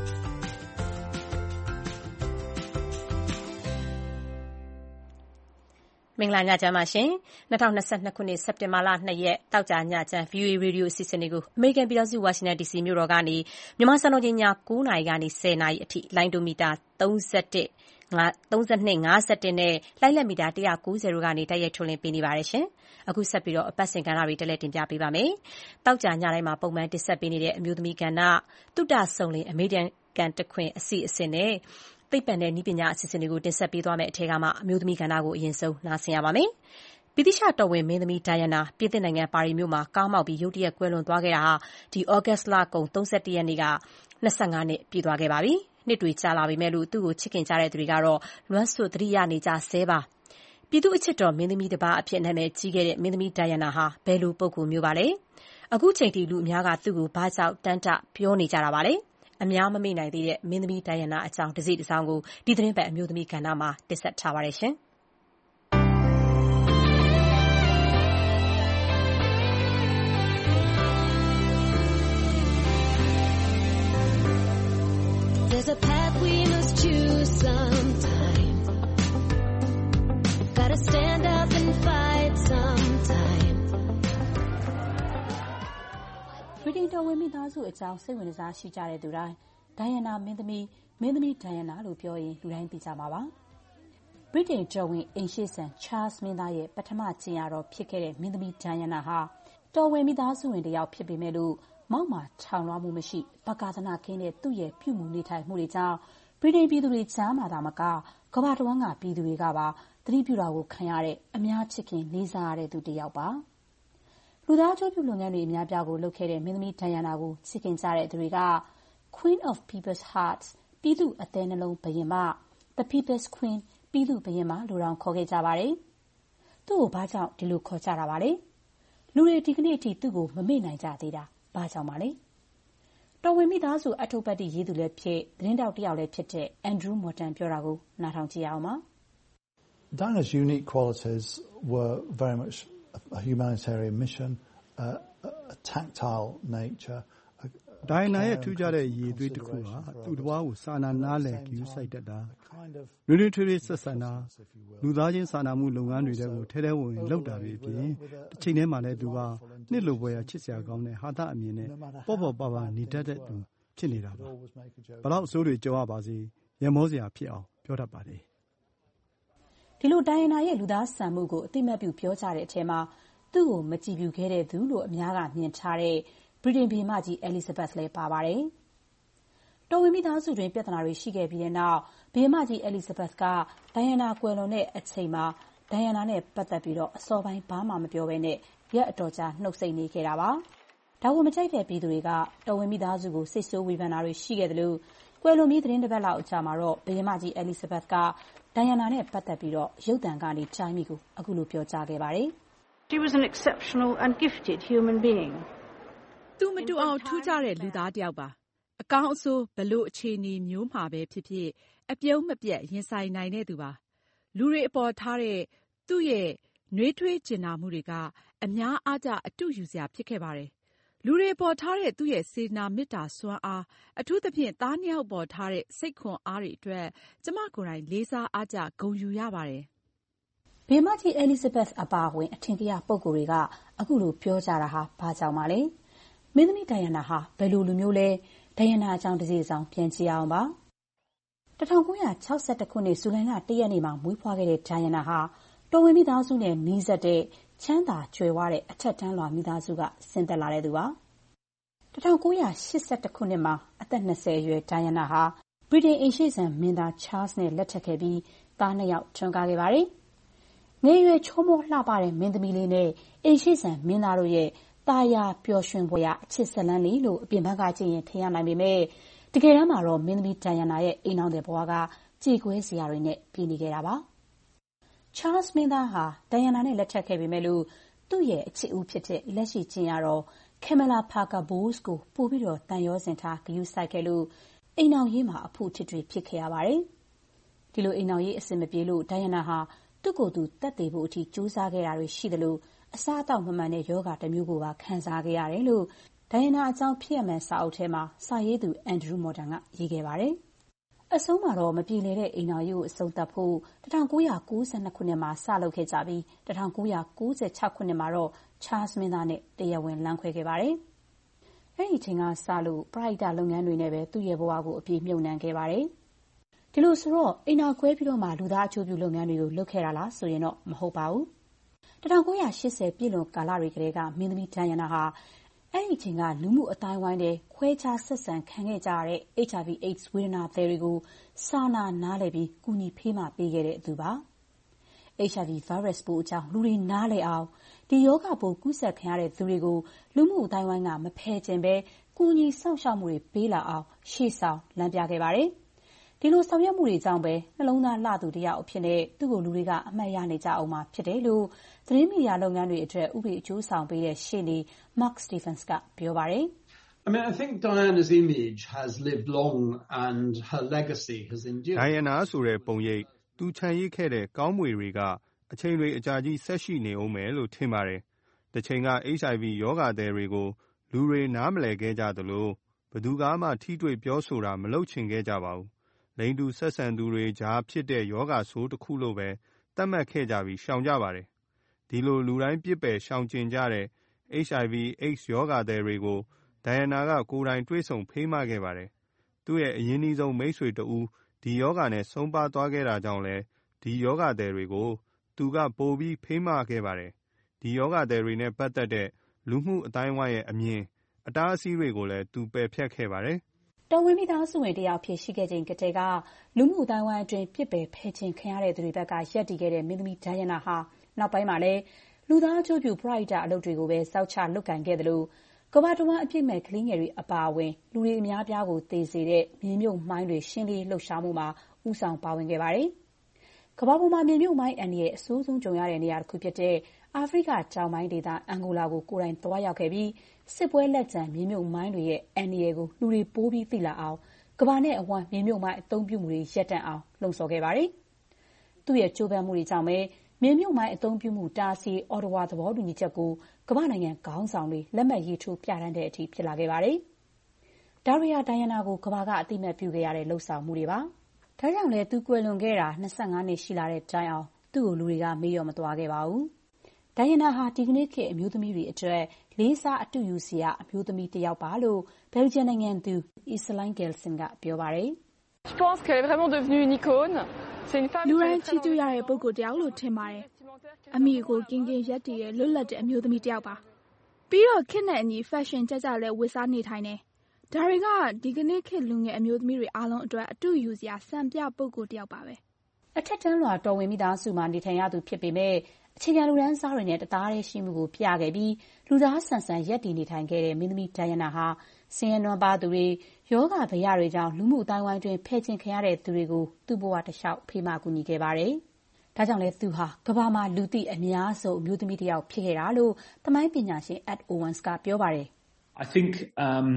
မင်္ဂလာညချမ်းပါရှင်။၂၀၂၂ခုနှစ်စက်တင်ဘာလ၂ရက်တောက်ကြညချမ်း ဗွီအိုအေရေဒီယိုအစီအစဉ်တွေကိုအမေရိကန်ပြည်ထောင်စုဝါရှင်တန်ဒီစီမြို့တော်ကနေမြန်မာစံတော်ချိန်ည၉နာရီကနေ၁၀နာရီအထိလိုင်းဒိုမီတာ၃၁ 32 51နဲ့လိုင်းလက်မီတာ၁၉၀တို့ကနေတိုက်ရိုက်ထုတ်လွှင့်ပေးနေပါတယ်ရှင်။အခုဆက်ပြီးတော့အပတ်စဉ်ကဏ္ဍတွေတက်လက်တင်ပြပေးပါမယ်။တောက်ကြညတိုင်းမှာပုံမှန်တင်ဆက်ပေးနေတဲ့အမျိုးသမီးကဏ္ဍတုတဆုံလင်အမေရိကန်တခွင်အစီအစဉ်နဲ့သိပ္ပံနဲ့နည်းပညာအစီအစဉ်တွေကိုတင်ဆက်ပေးသွားမယ့်အထက်ကမှအမျိုးသမီးကဏ္ဍကိုအရင်ဆုံးနားဆင်ရပါမယ်။ဗြိတိသျှတော်ဝင်မင်းသမီးဒိုင်ယာနာပြင်သစ်နိုင်ငံပါရီမြို့မှာကားမှောက်ပြီးရုတ်တရက်ကွယ်လွန်သွားခဲ့တာဟာဒီဩဂတ်စ်လကုန်၃၁ရက်နေ့က၂၅နှစ်ပြည့်သွားခဲ့ပါပြီ။နှစ်တွေကြာလာပေမဲ့လို့သူ့ကိုချစ်ခင်ကြတဲ့သူတွေကတော့လွမ်းဆွတ်သတိရနေကြဆဲပါ။ပြည်သူအချစ်တော်မင်းသမီးတစ်ပါးအဖြစ်နာမည်ကြီးခဲ့တဲ့မင်းသမီးဒိုင်ယာနာဟာဘယ်လိုပုဂ္ဂိုလ်မျိုးပါလဲ။အခုချိန်ထိလူအများကသူ့ကိုဘာကြောင့်တန်းတပြောနေကြတာပါလဲ။အများမမေ့နိုင်သေးတဲ့မင်းသမီးဒိုင်ယာနာအကြောင်းတစ်စိတ်တစ်စောင်းကိုဒီသတင်းပတ်အမျိုးသမီးကဏ္ဍမှာတင်ဆက်ထားပါတယ်ရှင်။ There's a path we must choose sometime. Gotta stand up and fight sometime. ဗြိတိန်တော်ဝင်မိသားစုအကြောင်းစိတ်ဝင်စားရှိကြတဲ့သူတိုင်းဒိုင်ယာနာမင်းသမီးမင်းသမီးဒိုင်ယာနာလို့ပြောရင်လူတိုင်းသိကြမှာပါ။ဗြိတိန်တော်ဝင်အိမ်ရှေ့စံချားစ်မင်းသားရဲ့ပထမကျင်ရတော်ဖြစ်ခဲ့တဲ့မင်းသမီးဒိုင်ယာနာဟာတော်ဝင်မိသားစုဝင်တစ်ယောက်ဖြစ်ပေမဲ့လို့မောက်မာထောင်လွှားမှုမရှိပကာသနာခင်းတဲ့သူ့ရဲ့ပြုမှုနေထိုင်မှုတွေကြောင့်ဗြိတိန်ပြည်သူတွေကြားမှာသာမကကမ္ဘာတစ်ဝန်းကပြည်သူတွေကပါသတိပြုတာကိုခံရတဲ့အများချစ်ခင်လေးစားရတဲ့သူတစ်ယောက်ပါလူသားအကျိုးပြုလုပ်ငန်းတွေအများပြားကိုလုပ်ခဲ့တဲ့မင်းသမီးဒိုင်ယာနာကိုချစ်ခင်ကြတဲ့သူတွေက Queen of People's Hearts ပြည်သူအသေးနှလုံးဘုရင်မ The People's Queen ပြည်သူဘုရင်မလို့တောင်ခေါ်ခဲ့ကြပါတယ်သူ့ကိုဘာကြောင့်ဒီလိုခေါ်ကြတာပါလဲလူတွေဒီကနေ့အထိသူ့ကိုမမေ့နိုင်ကြသေးတာဘာကြောင့်ပါလဲတော်ဝင်မိသားစုအထုပ်ပတ်တိရေးသူလည်းဖြစ်သတင်းတောက်တစ်ယောက်လည်းဖြစ်တဲ့အန်ဒရူးမော်တန်ပြောတာကိုနားထောင်ကြည့်အောင်ပါ Diana's unique qualities were very much a humanitarian mission, uh, a tactile nature. ဒိုင်နာရဲ့ထူးခြားတဲ့ရည်သွေးတစ်ခုဟာသူ့တစ်ဝါးကိုစာနာနားလည်ယူဆိုင်တတ်တာလူတွေထွေထွေဆက်ဆံတာလူသားချင်းစာနာမှုလုပ်ငန်းတွေတဲကိုထဲထဲဝင်ဝင်လုပ်တာတွေအပြင်တစ်ချိန်တည်းမှာလည်းသူကနှစ်လိုပွဲရချစ်စရာကောင်းတဲ့ဟာသအမြင်နဲ့ပေါ့ပေါ့ပါပါနေတတ်တဲ့သူဖြစ်နေတာပါဘလောက်အဆိုးတွေကြောက်ရပါစေရမောစရာဖြစ်အောင်ပြောတတ်ပါတယ်ဒီလိုဒိုင်နာရဲ့လူသားဆန်မှုကိုအသိမဲ့ပြုပြောကြတဲ့အထက်မှာသူ့ကိုမကြည်ပြူခဲ့တဲ့သူလို့အများကမြင်ထားတဲ့ဗြိတိန်ဘုရင်မကြီးအဲလီဇဘက်လည်းပါပါတယ်။တော်ဝင်မိသားစုတွင်ပြဿနာတွေရှိခဲ့ပြီးတဲ့နောက်ဘုရင်မကြီးအဲလီဇဘက်ကဒိုင်ယာနာကွယ်လွန်တဲ့အချိန်မှာဒိုင်ယာနာနဲ့ပတ်သက်ပြီးတော့အစောပိုင်းဘာမှမပြောဘဲနဲ့ရက်အတော်ကြာနှုတ်ဆက်နေခဲ့တာပါ။ဒါကိုမကြိုက်တဲ့ပြည်သူတွေကတော်ဝင်မိသားစုကိုစိတ်ဆိုးဝေဖန်တာတွေရှိခဲ့တယ်လို့ကွယ်လွန်ပြီးသတင်းတစ်ပတ်လောက်အကြာမှာတော့ဘုရင်မကြီးအဲလီဇဘက်ကဒိုင်ယာနာနဲ့ပတ်သက်ပြီးတော့ရုပ်သံကနေတိုင်းမိကိုအခုလိုပြောကြားခဲ့ပါတယ်။ She was an exceptional and gifted human being. သူမတူအောင်ထူးခြားတဲ့လူသားတစ်ယောက်ပါအကောင်းအဆိုးဘလို့အခြေအနေမျိုးမှာပဲဖြစ်ဖြစ်အပြုံးမပြတ်ရင်ဆိုင်နိုင်တဲ့သူပါလူတွေအပေါ်ထားတဲ့သူ့ရဲ့နှွေးထွေးကျင်နာမှုတွေကအများအားကျအတုယူစရာဖြစ်ခဲ့ပါတယ်။လူတွေပေါ်ထားတဲ့သူ့ရဲ့စေတနာမေတ္တာစွမ်းအားအထူးသဖြင့်သားနှစ်ယောက်ပေါ်ထားတဲ့စိတ်ခွန်အားတွေအတွက်ကျမကိုယ်တိုင်လေးစားအားကျဂုဏ်ယူရပါတယ်။ဘုရင်မကြီး Elizabeth အပါအဝင်အထင်ကရပုဂ္ဂိုလ်တွေကအခုလိုပြောကြတာဟာဘာကြောင့်ပါလဲ။မင်းသမီးဒိုင်ယာနာဟာဘယ်လိုလူမျိုးလဲ။ဒိုင်ယာနာအကြောင်းတစ်စီအဆောင်ပြန်ကြည့်အောင်ပါ။၁၉၆၁ ခုနှစ်ဇူလိုင်လ၁ရက်နေ့မှာမွေးဖွားခဲ့တဲ့ဒိုင်ယာနာဟာတော်ဝင်မိသားစုနဲ့နီးစပ်တဲ့ချမ်းသာကြွယ်ဝတဲ့အထက်တန်းလွှာမိသားစုကဆင်းသက်လာတဲ့သူပါ။၁၉၈၁ ခုနှစ်မှာအသက်၂၀အရွယ်ဒိုင်ယာနာဟာဗြိတိန်အိမ်ရှေ့စံမင်းသား Charles နဲ့လက်ထပ်ခဲ့ပြီးသားနှစ်ယောက်ထွန်းကားခဲ့ပါတယ်။ငယ်ရွယ်ချောမောလှပတဲ့မင်းသမီးလေးနဲ့အိမ်ရှေ့စံမင်းသားတို့ရဲ့သာယာပျော်ရွှင်ဖွယ်ရာအချစ်ဇာတ်လမ်းလေးလို့အပြင်ဘက်ကကြည့်ရင်ထင်ရနိုင်ပေမဲ့တကယ်တမ်းမှာတော့မင်းသမီးဒိုင်ယာနာရဲ့အိမ်ထောင်တဲ့ဘဝကကြေကွဲစရာတွေနဲ့ပြည့်နေခဲ့တာပါ။ Charles မင်းသားဟာဒိုင်ယာနာနဲ့လက်ထပ်ခဲ့ပေမဲ့လို့သူ့ရဲ့အချစ်ဦးဖြစ်တဲ့လက်ရှိကျင့်ရတော့ Camilla Parker Bowles ကိုပိုပြီးတော့တန်ရောစင်ထားဂရုစိုက်ခဲ့လို့အိမ်ထောင်ရေးမှာအဖို့ဖြစ်တွေဖြစ်ခဲ့ရပါတယ်။ဒီလိုအိမ်ထောင်ရေးအဆင်မပြေလို့ဒိုင်ယာနာဟာသူ့ကိုယ်သူတတ်သိဖို့အထိကြိုးစားခဲ့တာတွေရှိသလိုအစားအသောက်မမှန်တဲ့ယောဂတစ်မျိုးကိုပါခံစားခဲ့ရတယ်လို့ဒိုင်ယာနာအကြောင်းဖြစ်ရမှန်စာအုပ်ထဲမှာစာရေးသူ Andrew Morton ကရေးခဲ့ပါတယ်။အဆုံးမှာတော့မပြေလည်တဲ့အိမ်ထောင်ရေးကိုအဆုံးသတ်ဖို့၁၉၉၂ ခုနှစ်မှာစလုပ်ခဲ့ကြပြီး၁၉၉၆ ခုနှစ်မှာတော့ Charles မင်းသားနဲ့တရားဝင်လမ်းခွဲခဲ့ပါတယ်။အဲဒီအချိန်ကစလို့ပရဟိတလုပ်ငန်းတွေနဲ့ပဲသူ့ရဲ့ဘဝကိုအပြည့်မြှုပ်နှံခဲ့ပါတယ်။ဒီလိုဆိုတော့အိမ်တော်ခွဲပြီးတော့မှလူသားအကျိုးပြုလုပ်ငန်းတွေကိုလုပ်ခဲ့တာလားဆိုရင်တော့မဟုတ်ပါဘူး။၁၉၈၀ ပြည့်လွန်ကာလတွေကတည်းကမင်းသမီးဒိုင်ယာနာဟာအဲ့ဒီအချိန်ကလူမှုအတိုင်းဝိုင်းတွေခွဲခြားဆက်ဆံခံခဲ့ကြရတဲ့ H I V AIDS ဝေဒနာသည်တွေကိုစာနာနားလည်ပြီးကူညီဖေးမပေးခဲ့တဲ့သူပါ။ H I V virus ပိုးအကြောင်းလူတွေနားလည်အောင်ဒီယောဂပိုးကူးစက်ခံရတဲ့သူတွေကိုလူမှုအတိုင်းဝိုင်းကမဖယ်ကျင်ပဲကူညီစောင့်ရှောက်မှုတွေပေးလာအောင်ရှေ့ဆောင်လမ်းပြခဲ့ပါတယ်။ဒီလိုဆောင်ရွက်မှုတွေကြောင့်ပဲနှလုံးသားလှသူတယောက်အဖြစ်နဲ့သူ့ကိုလူတွေကအမှတ်ရနေကြအောင်မှာဖြစ်တယ်လို့သတင်းမီဒီယာလုပ်ငန်းတွေအတွက်ဥပဒေအကျိုးဆောင်ပေးတဲ့ရှေ့နေ Mark Stephens ကပြောပါတယ်။ I mean, I think Diana's image has lived long and her legacy has endured. Diana ဆိုတဲ့ပုံရိပ်သူခြံရစ်ခဲ့တဲ့ကောင်းမွေတွေကအချိန်တွေအကြာကြီးဆက်ရှိနေအောင်မယ်လို့ထင်ပါတယ်။တစ်ချိန်က H I V ရောဂါသည်တွေကိုလူတွေနားမလည်ခဲ့ကြသလိုဘယ်သူကမှထိတွေ့ပြောဆိုတာမလုပ်ချင်ခဲ့ကြပါဘူး။လိင်တူဆက်ဆံသူတွေကြားဖြစ်တဲ့ယောဂဆိုးတစ်ခုလို့ပဲသတ်မှတ်ခဲ့ကြပြီးရှောင်ကြပါတယ်။ဒီလိုလူတိုင်းပြစ်ပယ်ရှောင်ကျဉ်ကြတဲ့ H I V AIDS ရောဂါသည်တွေကိုဒိုင်ယာနာကကိုယ်တိုင်တွေ့ဆုံဖေးမခဲ့ပါတယ်။သူ့ရဲ့အရင်းနှီးဆုံးမိတ်ဆွေတဦးဒီယောဂါနဲ့ဆုံးပါးသွားခဲ့တာကြောင့်လဲဒီယောဂါသည်တွေကိုသူကပိုပြီးဖေးမခဲ့ပါတယ်။ဒီယောဂါသည်တွေနဲ့ပတ်သက်တဲ့လူမှုအတိုင်းအဝိုင်းရဲ့အမြင်အတားအဆီးတွေကိုလည်းသူပယ်ဖျက်ခဲ့ပါတယ်။တော်ဝင်မိသားစုဝင်တယောက်ဖြစ်ရှိခဲ့ချိန်ကတည်းကလူမှုအတိုင်းအဝိုင်းအတွင်းပြစ်ပယ်ဖယ်ခြင်းခံရတဲ့သူတွေဘက်ကရပ်တည်ခဲ့တဲ့မင်းသမီးဒိုင်ယာနာဟာနောက်ပိုင်းမှာလည်းလူသားအကျိုးပြုပရဟိတအလုပ်တွေကိုပဲစောက်ချလုပ်ကိုင်ခဲ့တယ်လို့ကမ္ဘာတဝန်းအပြစ်မဲ့ကလေးငယ်တွေအပါအဝင်လူတွေအများပြားကိုသေစေတဲ့မြေမြုပ်မိုင်းတွေရှင်းလင်းလှုပ်ရှားမှုမှာဦးဆောင်ပါဝင်ခဲ့ပါတယ်။ကမ္ဘာပေါ်မှာမြေမြုပ်မိုင်းအန္တရာယ်အဆိုးဆုံးကြုံရတဲ့နေရာတစ်ခုဖြစ်တဲ့အာဖရိကတောင်ပိုင်းဒေသအန်ဂိုလာကိုကိုယ်တိုင်သွားရောက်ခဲ့ပြီးစစ်ပွဲလက်ကျန်မြေမြုပ်မိုင်းတွေရဲ့အန္တရာယ်ကိုလူတွေပိုးပြီးသိလာအောင်ကမ္ဘာနဲ့အဝှမ်းမြေမြုပ်မိုင်းအသုံးပြုမှုတွေရပ်တန့်အောင်လှုံ့ဆော်ခဲ့ပါတယ်။သူ့ရဲ့ကြိုးပမ်းမှုတွေကြောင့်ပဲမြေမြုပ်မိုင်းအသုံးပြုမှုတားဆီးအော်တဝါသဘောတူညီချက်ကိုကမ္ဘာနိုင်ငံခေါင်းဆောင်တွေလက်မှတ်ရေးထိုးပြဋ္ဌာန်းတဲ့အထိဖြစ်လာခဲ့ပါတယ်။ဒါရီယာဒိုင်ယာနာကိုကမ္ဘာကအသိအမှတ်ပြုခဲ့ရတဲ့လှုပ်ဆောင်မှုတွေပါ။ဒါကြောင့်လဲသူကွယ်လွန်ခဲ့တာ၂၅နှစ်ရှိလာတဲ့တိုင်အောင်သူ့ကိုလူတွေကမေ့လျော့မသွားခဲ့ပါဘူး။ဒိုင်ယာနာဟာဒီကနေ့ခေတ်အမျိုးသမီးတွေအတွက်လေးစားအတုယူစရာအမျိုးသမီးတစ်ယောက်ပါလို့ဘယ်လ်ဂျီယံနိုင်ငံသူ Iseline Gelson ကပြောပါတယ်။ Je pense qu'elle est vraiment devenue une icône. C'est une femme လူတိုင်းချီးကျူးရတဲ့ပုဂ္ဂိုလ်တစ်ယောက်လို့ထင်ပါတယ်။အမိကိုကင်းကင်းရက်တည်ရဲ့လွတ်လပ်တဲ့အမျိုးသမီးတစ်ယောက်ပါ။ပြီးတော့ခေတ်နဲ့အညီ fashion ကြကြလဲဝတ်စားနေထိုင်တယ်။ဒါတွေကဒီကနေ့ခေတ်လူငယ်အမျိုးသမီးတွေအားလုံးအတွက်အတုယူစရာစံပြပုဂ္ဂိုလ်တစ်ယောက်ပါပဲ။အထက်တန်းလွှာတော်ဝင်မိသားစုမှာနေထိုင်ရသူဖြစ်ပေမဲ့အခြေခံလူတန်းစားတွေနဲ့တသားတည်းရှိမှုကိုပြခဲ့ပြီးလူသားဆန်ဆန်ရပ်တည်နေထိုင်ခဲ့တဲ့မင်းသမီးဒိုင်ယာနာဟာဆင်းရဲနွမ်းပါးသူတွေယောဂဗျာတွေကြောင့်လူမှုအတိုင်းဝိုင်းတွင်ဖယ်ကျင်ခံရတဲ့သူတွေကိုသူ့ဘဝတစ်လျှောက်ဖေးမကူညီခဲ့ပါတယ်။ဒါကြောင့်လဲသူဟာကမ္ဘာမှာလူသိအများဆုံးအမျိုးသမီးတစ်ယောက်ဖြစ်ခဲ့တာလို့သမိုင်းပညာရှင် Ed Owens ကပြောပါတယ်။ I think um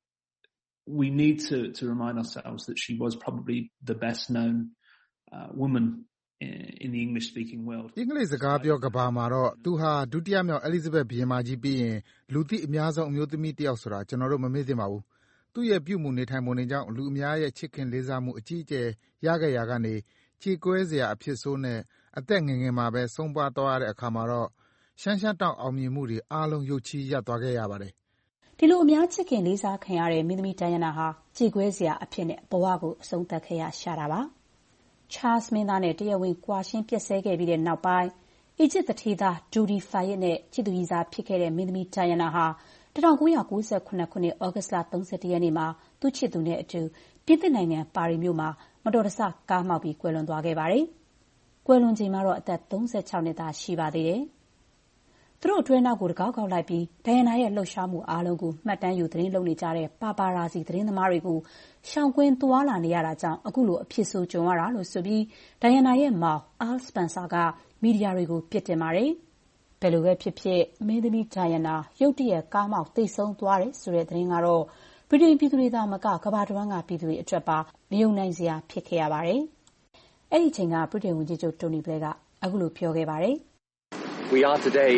we need to to remind ourselves that she was probably the best known uh, woman in the English speaking world အင်္ဂလိပ်စကားပြောကဘာမှာတော့သူဟာဒုတိယမြောက် Elizabeth ဘုရင်မကြီးပြီးရင်လူသိအများဆုံးအမျိုးသမီးတစ်ယောက်ဆိုတာကျွန်တော်တို့မမေ့သင့်ပါဘူးသူ့ရဲ့ပြုမှုနေထိုင်ပုံတွေကြောင့်လူအများရဲ့ချစ်ခင်လေးစားမှုအကြီးအကျယ်ရခဲ့ရာကနေကြေကွဲစရာအဖြစ်ဆိုးနဲ့အသက်ငယ်ငယ်မှာပဲဆုံးပါသွားတဲ့အခါမှာတော့ရှမ်းရှမ်းတောင်အောင်မြင်မှုတွေအားလုံးရုပ်ချီးရသွားခဲ့ရပါတယ်ဒီလိုအများချစ်ခင်လေးစားခံရတဲ့မင်းသမီးဒိုင်ယာနာဟာကြေကွဲစရာအဖြစ်နဲ့ဘဝကိုအဆုံးသတ်ခဲ့ရရှာတာပါချားစ်မင်းသားနဲ့တရားဝင်ကွာရှင်းပြည့်စဲခဲ့ပြီးတဲ့နောက်ပိုင်းအီဂျစ်တထေသားဒူဒီဖာယက်နဲ့ချစ်သူကြီးစားဖြစ်ခဲ့တဲ့မင်းသမီးဒိုင်ယာနာဟာ၁၉၉၇ ခုနှစ်ဩဂတ်စ်လ၃၁ ရက်နေ့မှာသူ့ချစ်သူနဲ့အတူပြင်သစ်နိုင်ငံပါရီမြို့မှာမတော်တဆကားမှောက်ပြီးကွယ်လွန်သွားခဲ့ပါတယ်။ကွယ်လွန်ချိန်မှာတော့အသက်၃၆နှစ်သာရှိပါသေးတယ်။သူတို့အတွဲနောက်ကိုတကောက်ကောက်လိုက်ပြီးဒိုင်ယာနာရဲ့လှုပ်ရှားမှုအားလုံးကိုမှတ်တမ်းယူသတင်းလုပ်နေကြတဲ့ပါပါရာဇီသတင်းသမားတွေကိုရှောင်ကွင်းသွားလာနေရတာကြောင့်အခုလိုအဖြစ်ဆိုးကြုံရတာလို့ဆိုပြီးဒိုင်ယာနာရဲ့မောင်အာလ်စပန်ဆာကမီဒီယာတွေကိုပြစ်တင်ပါတယ်။ဘယ်လိုပဲဖြစ်ဖြစ်မင်းသမီးဒိုင်ယာနာရုတ်တရက်ကားမှောက်သေဆုံးသွားတယ်ဆိုတဲ့သတင်းကတော့ဗြိတိန်ပြည်သူတွေသာမကကမ္ဘာတစ်ဝန်းကပြည်သူတွေအတွက်ပါမယုံနိုင်စရာဖြစ်ခဲ့ရပါတယ်။အဲ့ဒီချိန်ကဗြိတိန်ဝန်ကြီးချုပ်တိုနီဘလက်ကအခုလိုပြောခဲ့ပါတယ်။ We are today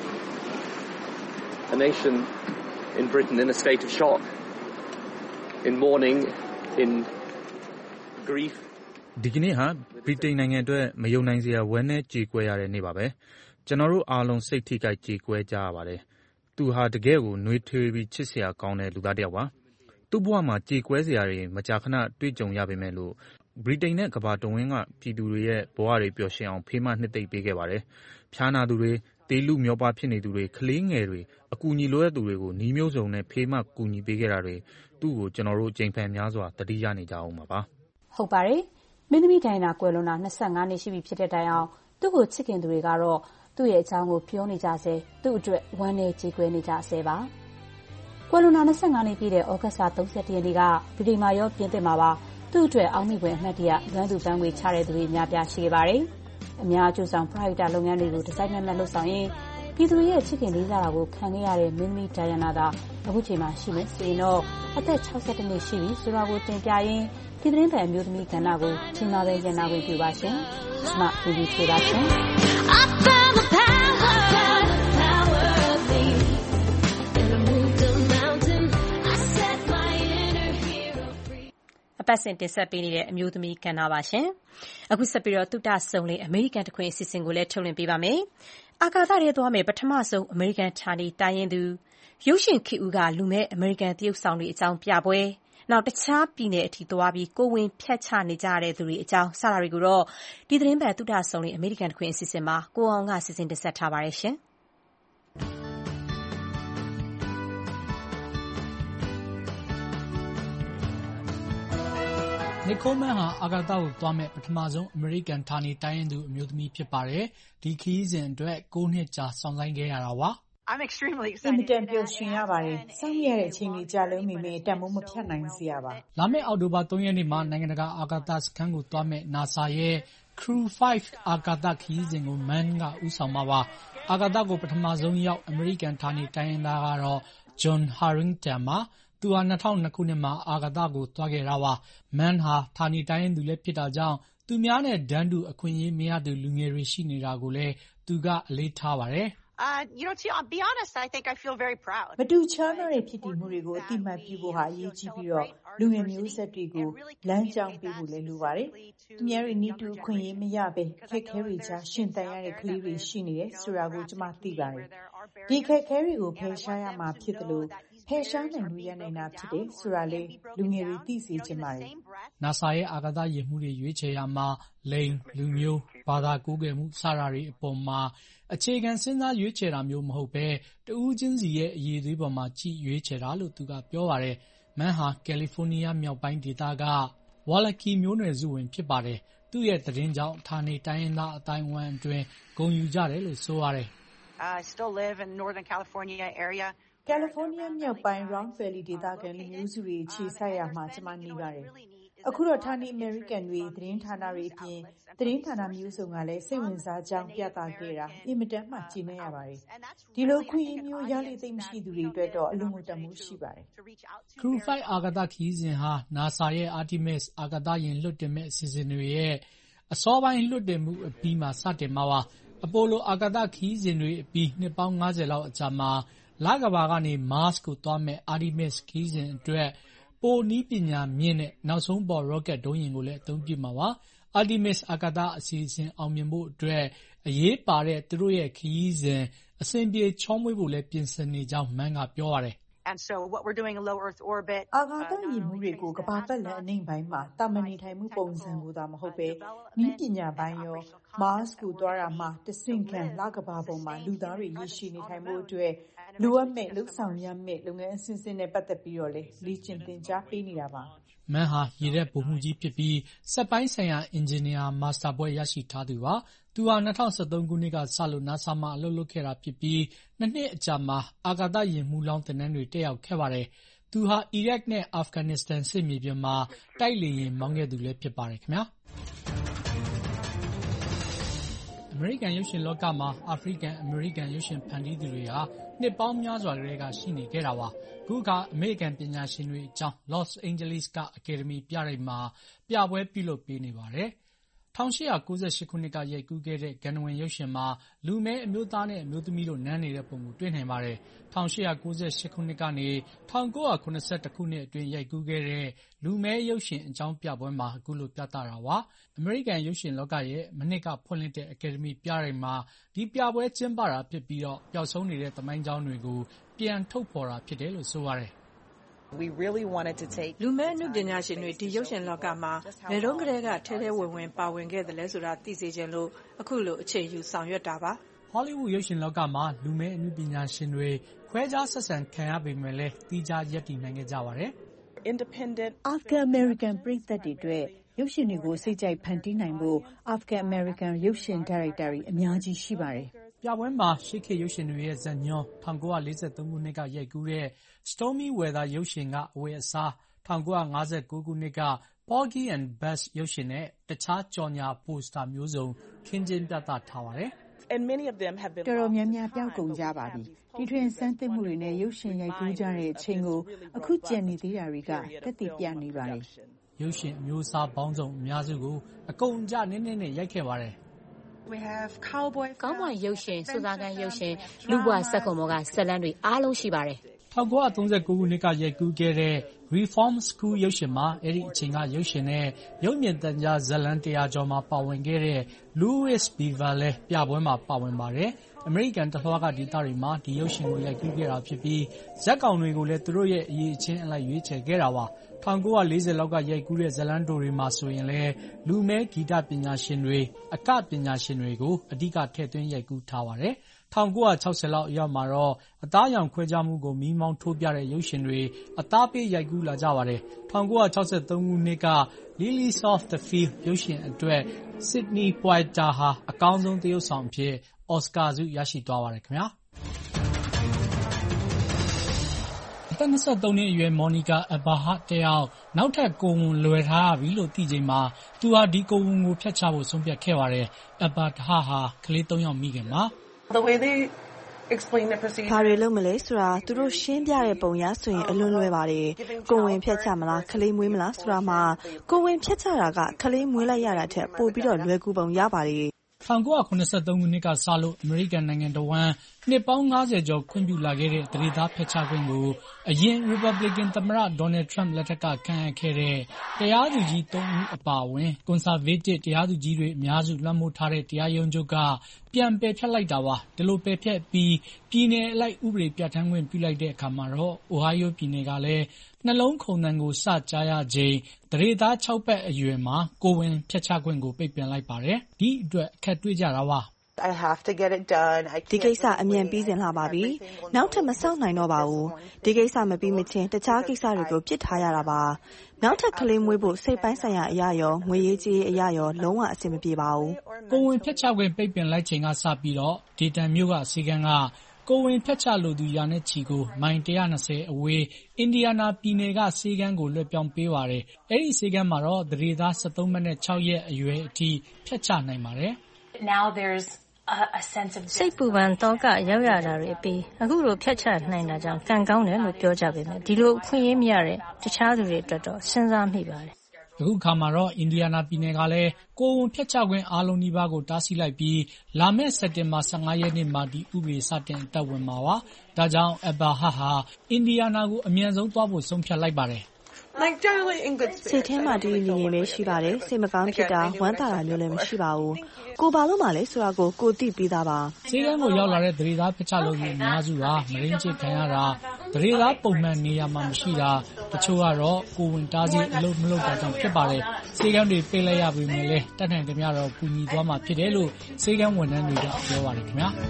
a nation in Britain in a state of shock, in mourning, in grief. ဒီကနေ့ဟာဗြိတိန်နိုင်ငံအတွက်မယုံနိုင်စရာဝမ်းနည်းကြေကွဲရတဲ့နေ့ပါပဲကျွန်တော်တို့အားလုံးစိတ်ထိခိုက်ကြေကွဲကြရပါတယ်သူဟာတကယ်ကိုနှွေးထွေးပြီးချစ်စရာကောင်းတဲ့လူသားတစ်ယောက်ပါသူ့ဘဝမှာကြေကွဲစရာတွေမကြာခဏတွေ့ကြုံရပေမဲ့လို့ဗြိတိန်နဲ့ကမ္ဘာတဝန်းကပြည်သူတွေရဲ့ဘဝတွေပျော်ရွှင်အောင်ဖေးမနှစ်သိမ့်ပေးခဲ့ပါတယ်ဖျားနာသူတွေတေးလူမျောပါဖြစ်နေသူတွေကလေးငယ်တွေအကူအညီလိုတဲ့သူတွေကိုနှီးမျိုးစုံနဲ့ဖေးမကူညီပေးခဲ့တာတွေသူ့ကိုကျွန်တော်တို့ကြိမ်ဖန်များစွာတတိယနေကြအောင်ပါပါဟုတ်ပါတယ်မင်းသမီးဒိုင်ယာနာကွယ်လွန်တာ၂၅နှစ်ရှိပြီဖြစ်တဲ့တိုင်အောင်သူ့ကိုချစ်ခင်သူတွေကတော့သူ့ရဲ့အကြောင်းကိုပြောနေကြဆဲသူ့အတွက်ဝမ်းနည်းကြေကွဲနေကြဆဲပါကွယ်လွန်တာ၂၅နှစ်ပြည့်တဲ့ဩဂတ်စ်လ၃၁ရက်နေ့ကဗြိတိန်မှာရောပြင်သစ်မှာပါသူ့အတွက်အောက်မေ့ဖွယ်အမှတ်တရလွမ်းသူပန်းငွေချတဲ့သူတွေများပြားရှိခဲ့ပါတယ်အများအကျိုးဆောင်ပရိုက်တာလုပ်ငန်းတွေကိုဒီဇိုင်းမဲ့မဲ့လုပ်ဆောင်ရင်းပြည်သူရဲ့ချစ်ခင်လေးစားတာကိုခံခဲ့ရတဲ့မင်းသမီးဒိုင်ယာနာသာအခုချိန်မှာရှိမယ်ဆိုရင်တော့အသက်၆၁နှစ်ရှိပြီဆိုတာကိုတင်ပြရင်းဒီသတင်းပန်အမျိုးသမီးကဏ္ဍကိုချိန်မှာပဲရန်နာဝင်ပြပါရှင်။ကျွန်မဒီဒီဖြေပါရှင်။အပတ်စဉ်တင်ဆက်ပေးနေတဲ့အမျိုးသမီးကဏ္ဍပါရှင်။အခုဆက်ပြီးတော့တုတဆုံလေးအမေရိကန်တခွင်အစီအစဉ်ကိုလည်းထုတ်လွှင့်ပေးပါမယ်။အာကာသထဲသွားမယ်ပထမဆုံးအမေရိကန်ဌာနေတိုင်းရင်သူရုပ်ရှင်ခေတ်ဦးကလူမဲ့အမေရိကန်တရုတ်ဆောင်တွေအကြောင်းပြပွဲနောက်တခြားပြည်နယ်အထိသွားပြီးကိုဝင်ဖြတ်ချနေကြတဲ့သူတွေအကြောင်းစတာတွေကိုတော့ဒီသတင်းပတ်တုတဆုံလေးအမေရိကန်တခွင်အစီအစဉ်မှာကိုအောင်ကစီစဉ်တင်ဆက်ထားပါတယ်ရှင်။နီကိုမန်ဟာအာကာသကိုသွားမဲ့ပထမဆုံးအမေရိကန်ဌာနေတိုင်းရင်သူအမျိုးသမီးဖြစ်ပါတယ်။ဒီခရီးစဉ်အတွက်၉နှစ်ကြာစောင့်ဆိုင်းခဲ့ရတာပါ။ I'm extremely excited. အင်မတန်ပျော်ရွှင်ရပါတယ်။စောင့်ရတဲ့အချိန်ကြီးကြာလုံးမိမဲ့တန်မိုးမဖြတ်နိုင်စရာပါ။လာမယ့်အောက်တိုဘာ၃ရက်နေ့မှာနိုင်ငံတကာအာကာသစခန်းကိုသွားမဲ့ NASA ရဲ့ Crew ၅ အာကာသခရီးစဉ်ကို Man ကဦးဆောင်မှာပါ။အာကာသကိုပထမဆုံးရောက်အမေရိကန်ဌာနေတိုင်းရင်းသားကတော့ John Harrington ပါ။သူဟာ၂၀၀၂ခုနှစ်မှာအာကာသကိုသွားခဲ့တာပါ။ Man ဟာဌာနေတိုင်းရင်းသူလည်းဖြစ်တာကြောင့်သူများနဲ့တန်းတူအခွင့်အရေးမရသူလူငယ်တွေရှိနေတာကိုလည်းသူကအလေးထားပါတယ်။ Uh, you know, to be honest, I think I feel very proud. မတူခြားနားတဲ့ဖြစ်တည်မှုတွေကိုအတိမတ်ပြုဖို့ဟာအရေးကြီးပြီးတော့လူငယ်မျိုးဆက်တွေကိုလမ်းကြောင်းပေးဖို့လည်းလိုပါတယ်။သူများတွေနီးတူအခွင့်အရေးမရပဲခက်ခဲတွေကြားရှင်သန်ရတဲ့ကလေးတွေရှိနေတယ်ဆိုတာကိုကျွန်မသိပါတယ်။ဒီခက်ခဲတွေကိုဖယ်ရှားရမှာဖြစ်တယ်လို့ဖယ်ရှားနိုင်လို့ရနိုင်တာဖြစ်တယ်ဆိုတာလေလူငယ်တွေသိစေချင်ပါတယ်။ NASA ရဲ့အာကာသယာဉ်မှုတွေရွေးချယ်ရမှာလိင်လူမျိုးဘာသာကိုးကွယ်မှုစတာတွေအပေါ်မှာအခြေခံစဉ်းစားရွေးချယ်တာမျိုးမဟုတ်ဘဲတဦးချင်းစီရဲ့အရေးသွေးပေါ်မှာကြည့်ရွေးချယ်တာလို့သူကပြောပါတယ်။မန်ဟာကယ်လီဖိုးနီးယားမြောက်ပိုင်းဒေသကဝါလကီမျိုးနွယ်စုဝင်ဖြစ်ပါတယ်။သူ့ရဲ့သတင်းကြောင့်ဌာနေတိုင်းရင်းသားအတိုင်းအဝိုင်းအတွင်းဂုဏ်ယူကြတယ်လို့ဆိုရတယ်။ I still live in Northern California area. ကယ်လီဖိုးနီးယားမြောက်ပိုင်း Round Valley ဒေသခံလူမျိုးစုတွေခြေစိုက်ရမှာကျွန်မနေပါတယ်။အခုတော့ဌာနေအမေရိကန်တွေသတင်းဌာနတွေအပြင်သတင်းဌာနမျိုးစုံကလည်းစိတ်ဝင်စားကြောင်းပြသခဲ့တာအင်မတန်မှကျေနပ်ရပါတယ်။ဒီလိုခွင့်ရမျိုးရလိသိမရှိသူတွေအတွက်တော့အလွန်တမှုရှိပါတယ်။ Crew ၅ အာကာသခရီးစဉ်ဟာ NASA ရဲ့ Artemis အာကာသယာဉ်လွှတ်တင်မဲ့အစီအစဉ်တွေရဲ့အစောပိုင်းလွှတ်တင်မှုအပြီးမှာစတင်မှာပါ။ အပိုလိုအာကာသခရီးစဉ်တွေအပြီးနှစ်ပေါင်းငါးဆယ်လောက်အကြာမှာလကမ္ဘာကနေ Mars ကိုသွားမယ့် Artemis ခရီးစဉ်အတွက်ပိုနည်းပညာမြင့်တဲ့နောက်ဆုံးပေါ် rocket ဒုံးယာဉ်ကိုလည်းအသုံးပြုမှာပါ။ Artemis အာကာသအစီအစဉ်အောင်မြင်ဖို့အတွက်အရေးပါတဲ့သူတို့ရဲ့ခရီးစဉ်အဆင်ပြေချောမွေ့ဖို့လည်းပြင်ဆင်နေကြောင်း Mann ကပြောပါတယ်။ And so what we're doing in low Earth orbit အာကာသယာဉ်မှုတွေကိုကမ္ဘာပတ်လည်အနှိမ့်ပိုင်းမှာတာမန်နေထိုင်မှုပုံစံကိုသာမဟုတ်ပဲနည်းပညာပိုင်းရော Mars ကိုသွားတာမှာတဆင့်ခံလကမ္ဘာပေါ်မှာလူသားတွေရရှိနေထိုင်မှုအတွက်လိုအပ်မဲ့လုပ်ဆောင်ရမယ့်လုပ်ငန်းအဆင့်ဆင့်နဲ့ပတ်သက်ပြီးတော့လေလေ့ကျင့်သင်ကြားပေးနေတာပါ။ Mann ဟာရေတပ်ဗိုလ်မှူးကြီးဖြစ်ပြီးစက်ပိုင်းဆိုင်ရာအင်ဂျင်နီယာမာစတာဘွဲ့ရရှိထားသူပါ။သူဟာ၂၀၁၃ခုနှစ်ကစလို့ NASA မှာအလုပ်လုပ်ခဲ့တာဖြစ်ပြီးနှစ်နှစ်အကြာမှာအာကာသယာဉ်မှူးလောင်းသင်တန်းတွေတက်ရောက်ခဲ့ပါတယ်။သူဟာအီရတ်နဲ့အာဖဂန်နစ္စတန်စစ်မြေပြင်မှာတိုက်လေယာဉ်မောင်းခဲ့သူလည်းဖြစ်ပါတယ်ခင်ဗျာ။အမေရိကန်ရုပ်ရှင်လောကမှာအာဖရိကန်အမေရိကန်ရုပ်ရှင်ဖန်တီးသူတွေဟာနှစ်ပေါင်းများစွာကတည်းကရှိနေခဲ့တာပါ။အခုအခါအမေရိကန်ပညာရှင်တွေအကြောင်း Los Angeles ကအကယ်ဒမီပြတိုက်မှာပြပွဲပြုလုပ်ပေးနေပါတယ်။၁၈၉၈ခုနှစ်ကရိုက်ကူးခဲ့တဲ့ဂန္ဓဝင်ရုပ်ရှင်မှာလူမည်းအမျိုးသားနဲ့အမျိုးသမီးတို့နမ်းနေတဲ့ပုံကိုတွေ့နိုင်ပါတယ်။၁၈၉၈ခုနှစ်ကနေ၁၉၇၁ခုနှစ်အတွင်းရိုက်ကူးခဲ့တဲ့လူမည်းရုပ်ရှင်အကြောင်းပြပွဲမှာအခုလိုပြသတာပါ။အမေရိကန်ရုပ်ရှင်လောကရဲ့မနှစ်ကဖွင့်လှစ်တဲ့အကယ်ဒမီပြတိုက်မှာဒီပြပွဲကျင်းပတာဖြစ်ပြီးတော့ပျောက်ဆုံးနေတဲ့သမိုင်းကြောင်းတွေကိုပြန်ထုတ်ဖော်တာဖြစ်တယ်လို့ဆိုပါတယ်။ We really wanted to take လူမဲ့အမှုပညာရှင်တွေဒီရုပ်ရှင်လောကမှာဘယ်တော့ကတည်းကထဲထဲဝင်ဝင်ပါဝင်ခဲ့တယ်လဲဆိုတာသိစေချင်လို့အခုလိုအခြေယူဆောင်ရွက်တာပါ။ Hollywood ရုပ်ရှင်လောကမှာလူမဲ့အမှုပညာရှင်တွေခွဲခြားဆက်ဆံခံရပေမဲ့လည်းသီးခြားရပ်တည်နိုင်ခဲ့ကြပါတယ်။ Independent African American ပရိသတ်တွေအတွက်ရုပ်ရှင်တွေကိုစိတ်ကြိုက်ဖန်တီးနိုင်ဖို့ African American ရုပ်ရှင်ဒါရိုက်တာတွေအများကြီးရှိပါတယ်။ပြပွဲမှာရှေ့ခေတ်ရုပ်ရှင်တွေရဲ့ဇာတ်ညွှန်း၁၉၄၃ခုနှစ်ကရိုက်ကူးတဲ့ Stormy Weather ရုပ်ရှင်ကအဝတ်အစား၁၉၅၉ခုနှစ်က Porgy and Bess ရုပ်ရှင်နဲ့တခြားကြော်ညာပိုစတာမျိုးစုံခင်းကျင်းပြသထားပါတယ်။ And many of them have been တော်တော်များများပျောက်ကုန်ကြပါပြီ။ဒီထွင်ဆန်းသစ်မှုတွေနဲ့ရုပ်ရှင်ရိုက်ကူးကြတဲ့အချိန်ကိုအခုကျန်နေသေးတာတွေကတက်တည်ပြနေပါတယ်။ရုပ်ရှင်အမျိုးအစားပေါင်းစုံအများစုကိုအကုန်အကျနည်းနည်းနဲ့ရိုက်ခဲ့ပါတယ်။ We have cowboy ကောင်းမွန်ရုပ်ရှင်စုသားကန်းရုပ်ရှင်လူဘွားစက်ခုံမောကဇလန်းတွေအားလုံးရှိပါတယ်။၁၉၃၉ခုနှစ်ကရိုက်ကူးခဲ့တဲ့ Reform School ရုပ်ရှင်မှာအဲ့ဒီအချိန်ကရုပ်ရှင်နဲ့ရုပ်မြင်သံကြားဇာတ်လမ်းတရာကျော်မှာပါဝင်ခဲ့တဲ့ Louis Beaver လည်းပြပွဲမှာပါဝင်ပါတယ်။အမေရိကန်တလွှားကဒေသတွေမှာဒီရုပ်ရှင်ကိုရိုက်ကူးခဲ့တာဖြစ်ပြီးဇာတ်ကောင်တွေကိုလည်းသူတို့ရဲ့အရေးအချင်းအလိုက်ရွေးချယ်ခဲ့တာပါ။၁၉၄၀လောက်ကရိုက်ကူးတဲ့ဇာတ်လမ်းတိုတွေမှာဆိုရင်လည်းလူမဲဂီတပညာရှင်တွေအကပညာရှင်တွေကိုအဓိကထည့်သွင်းရိုက်ကူးထားပါတယ်။၁၉၆၀လောက်အရောက်မှာတော့အသားရောင်ခွဲခြားမှုကိုမီးမောင်းထိုးပြတဲ့ရုပ်ရှင်တွေအသားပေးရိုက်ကူးလာကြပါတယ်။၁၉၆၃ခုနှစ်က Lilies of the Field ရုပ်ရှင်အတွက် Sidney Poitier ဟာအကောင်းဆုံးသရုပ်ဆောင်အဖြစ်အော်စကာဆုရရှိသွားပါတယ်ခင်ဗျာ။အသက်၂၃နှစ်အရွယ် Monica Eberhard တယောက်နောက်ထပ်ကိုယ်ဝန်လွယ်ထားရပြီလို့သိချိန်မှာသူဟာဒီကိုယ်ဝန်ကိုဖျက်ချဖို့ဆုံးဖြတ်ခဲ့ပါတယ်။ Eberhard ဟာကလေးသုံးယောက်မိခင်ပါ။ The way they explain the procedure ဘာတွေလုပ်မလဲဆိုတာသူတို့ရှင်းပြတဲ့ပုံရဆိုရင်အလွန်လွယ်ပါတယ်။ကိုဝင်ဖြတ်ချမလားခလေးမွေးမလားဆိုတာမှာကိုဝင်ဖြတ်ချတာကခလေးမွေးလိုက်ရတာထက်ပိုပြီးတော့လွယ်ကူပုံရပါတယ်။၁၉၇၃ခုနှစ်ကစလို့အမေရိကန်နိုင်ငံတော်ဝန်နှစ်ပေါင်း၅၀ကျော်ခွင့်ပြုလာခဲ့တဲ့တရေသားဖျက်ချခွင့်ကိုအရင် Republican သမ္မတ Donald Trump လက်ထက်ကခန့်အပ်ခဲ့တဲ့တရားသူကြီးသုံးဦးအပါအဝင် Conservative တရားသူကြီးတွေအများစုလွှမ်းမိုးထားတဲ့တရားရုံးချုပ်ကပြန်ပယ်ဖျက်လိုက်တာပါ။ဒီလိုပယ်ဖျက်ပြီးပြည်နယ်အလိုက်ဥပဒေပြဋ္ဌာန်းခွင့်ပြုလိုက်တဲ့အခါမှာတော့ Ohio ပြည်နယ်ကလည်းနှလုံးခုန်သံကိုစကြားရချိန်တရေသား၆ပတ်အရွယ်မှာကိုယ်ဝန်ဖျက်ချခွင့်ကိုပိတ်ပင်လိုက်ပါတယ်။ဒီအတွက်အခက်တွေ့ကြတာပါ I have to get it done. ဒီကိစ္စအမြန်ပြီးစင်လာပါပြီ။နောက်ထပ်မစောင့်နိုင်တော့ပါဘူး။ဒီကိစ္စမပြီးမချင်းတခြားကိစ္စတွေကိုပြစ်ထားရတာပါ။နောက်ထပ်ကလေးမွေးဖို့စိတ်ပိုင်းဆိုင်ရာအရာရောငွေရေးကြေးအရာရောလုံးဝအဆင်မပြေပါဘူး။ကိုယ်ဝန်ဖျက်ချခွင့်ပိတ်ပင်လိုက်ချိန်ကစပြီးတော့ဒေတန်မြို့ကစီကံကကိုယ်ဝန်ဖျက်ချလိုသူရာနဲ့ချီကိုမိုင်၁၂၀အဝေးအင်ဒီယာနာပြည်နယ်ကဆေးကမ်းကိုလွှဲပြောင်းပေးပါတယ်။အဲဒီဆေးကမ်းမှာတော့တရေသား၁၃မိနစ်၆ရက်အရွယ်အထိဖျက်ချနိုင်ပါတယ်။ Now there's a sense of စိတ်ပူပန်တော့ကရောက်ရတာတွေအပြီးအခုလိုဖျက်ချနိုင်တာကြောင့်ကံကောင်းတယ်လို့ပြောကြပေမဲ့ဒီလိုအခွင့်အရေးမရတဲ့တခြားသူတွေအတွက်တော့စဉ်းစားမိပါတယ်အခုအခါမှာတော့အင်ဒီယာနာပြည်နယ်ကလည်းကိုယ်ဝန်ဖျက်ချခွင့်အားလုံးနီးပါးကိုတားဆီးလိုက်ပြီးလာမယ့်စက်တင်ဘာ၁၅ရက်နေ့မှာဒီဥပဒေစတင်အသက်ဝင်မှာပါ။ဒါကြောင့်အဘာဟာဟာအင်ဒီယာနာကိုအမြန်ဆုံးသွားဖို့ဆုံးဖြတ်လိုက်ပါတယ်။စိတ်ထဲမှာတည်တည်ငြိမ်ငြိမ်ပဲရှိပါတယ်။စိတ်မကောင်းဖြစ်တာဝမ်းသာတာမျိုးလည်းမရှိပါဘူး။ကိုဘာလို့မှလဲဆိုတာကိုကိုသိပြီးသားပါ။စေကန်းကိုရောက်လာတဲ့သတိသားဖျက်ချလုပ်ရေးအများစုဟာမရင်းချစ်ခံရတာသတိသားပုံမှန်နေရာမှာမရှိတာတချို့ကတော့ကိုဝင်တားစီအလုပ်မလုပ်တာကြောင့်ဖြစ်ပါတယ်။စေကန်းတွေပိတ်လိုက်ရပေမဲ့လည်းတတ်နိုင်ကြများတော့ကူညီသွားမှာဖြစ်တယ်လို့စေကန်းဝန်ထမ်းတွေကပြောပါတယ်ခင်ဗျာ။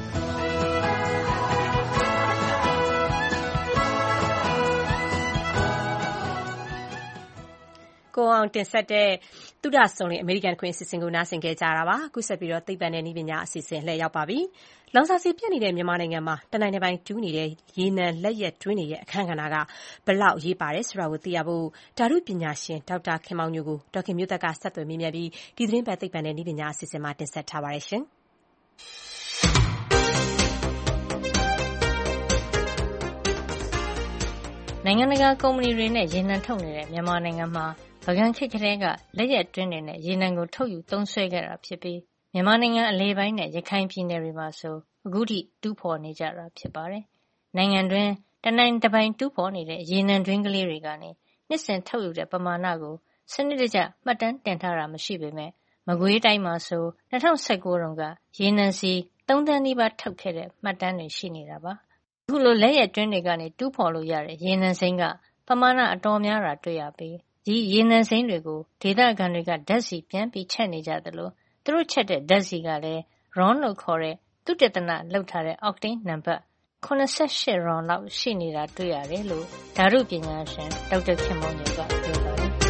ကိုအောင်တင်ဆက်တဲ့သုဒဆုံလင်အမေရိကန်ခွင့်အစီအစဉ်ကိုနားဆင်ခဲ့ကြတာပါအခုဆက်ပြီးတော့သိပ္ပံနဲ့နည်းပညာအစီအစဉ်လှည့်ရောက်ပါပြီလောင်စာဆီပြတ်နေတဲ့မြန်မာနိုင်ငံမှာတနိုင်တစ်ပိုင်းတူးနေတဲ့ရေနံလက်ရက်တွင်းတွေရဲ့အခန်းကဏ္ဍကဘလောက်ရေးပါတယ်ဆိုတာကိုသိရဖို့ဓာတုပညာရှင်ဒေါက်တာခင်မောင်ညိုကိုဒေါက်ခင်မျိုးသက်ကဆက်သွယ်မေးမြန်းပြီးဒီသတင်းပတ်သိပ္ပံနဲ့နည်းပညာအစီအစဉ်မှာတင်ဆက်ထားပါတယ်ရှင်နိုင်ငံတကာကုမ္ပဏီတွေနဲ့ရေနံထုတ်နေတဲ့မြန်မာနိုင်ငံမှာဗကံခေတ်ကလေးကလက်ရက်တွင်းတွေနဲ့ရေနံကိုထုတ်ယူသုံးစွဲခဲ့တာဖြစ်ပြီးမြန်မာနိုင်ငံအလဲပိုင်းနဲ့ရခိုင်ပြည်နယ်တွေမှာဆိုအခုထိတူးဖော်နေကြတာဖြစ်ပါတယ်။နိုင်ငံတွင်းတနိုင်တစ်ပိုင်းတူးဖော်နေတဲ့ရေနံတွင်းကလေးတွေကနေနှစ်စဉ်ထုတ်ယူတဲ့ပမာဏကိုစနစ်တကျမှတ်တမ်းတင်ထားတာမရှိပေမဲ့မကွေးတိုင်းမှာဆို၂၀၁၉တုန်းကရေနံစီသုံးသန်းနီးပါးထုတ်ခဲ့တဲ့မှတ်တမ်းတွေရှိနေတာပါ။အခုလိုလက်ရက်တွင်းတွေကနေတူးဖော်လို့ရတဲ့ရေနံစိမ်းကပမာဏအတော်များတာတွေ့ရပြီးဒီရေနံစိမ်းတွေကိုဒေသခံတွေကဓာတ်ဆီပြန်ပြီးချက်နေကြသလိုသူတို့ချက်တဲ့ဓာတ်ဆီကလည်း ron လို့ခေါ်တဲ့သုတေသနလုပ်ထားတဲ့ octane နံပါတ်၇၈ ron လောက်ရှိနေတာတွေ့ရတယ်လို့ဓာတုပညာရှင်ဒေါက်တာခင်မောင်ညိုကပြောပါတယ်။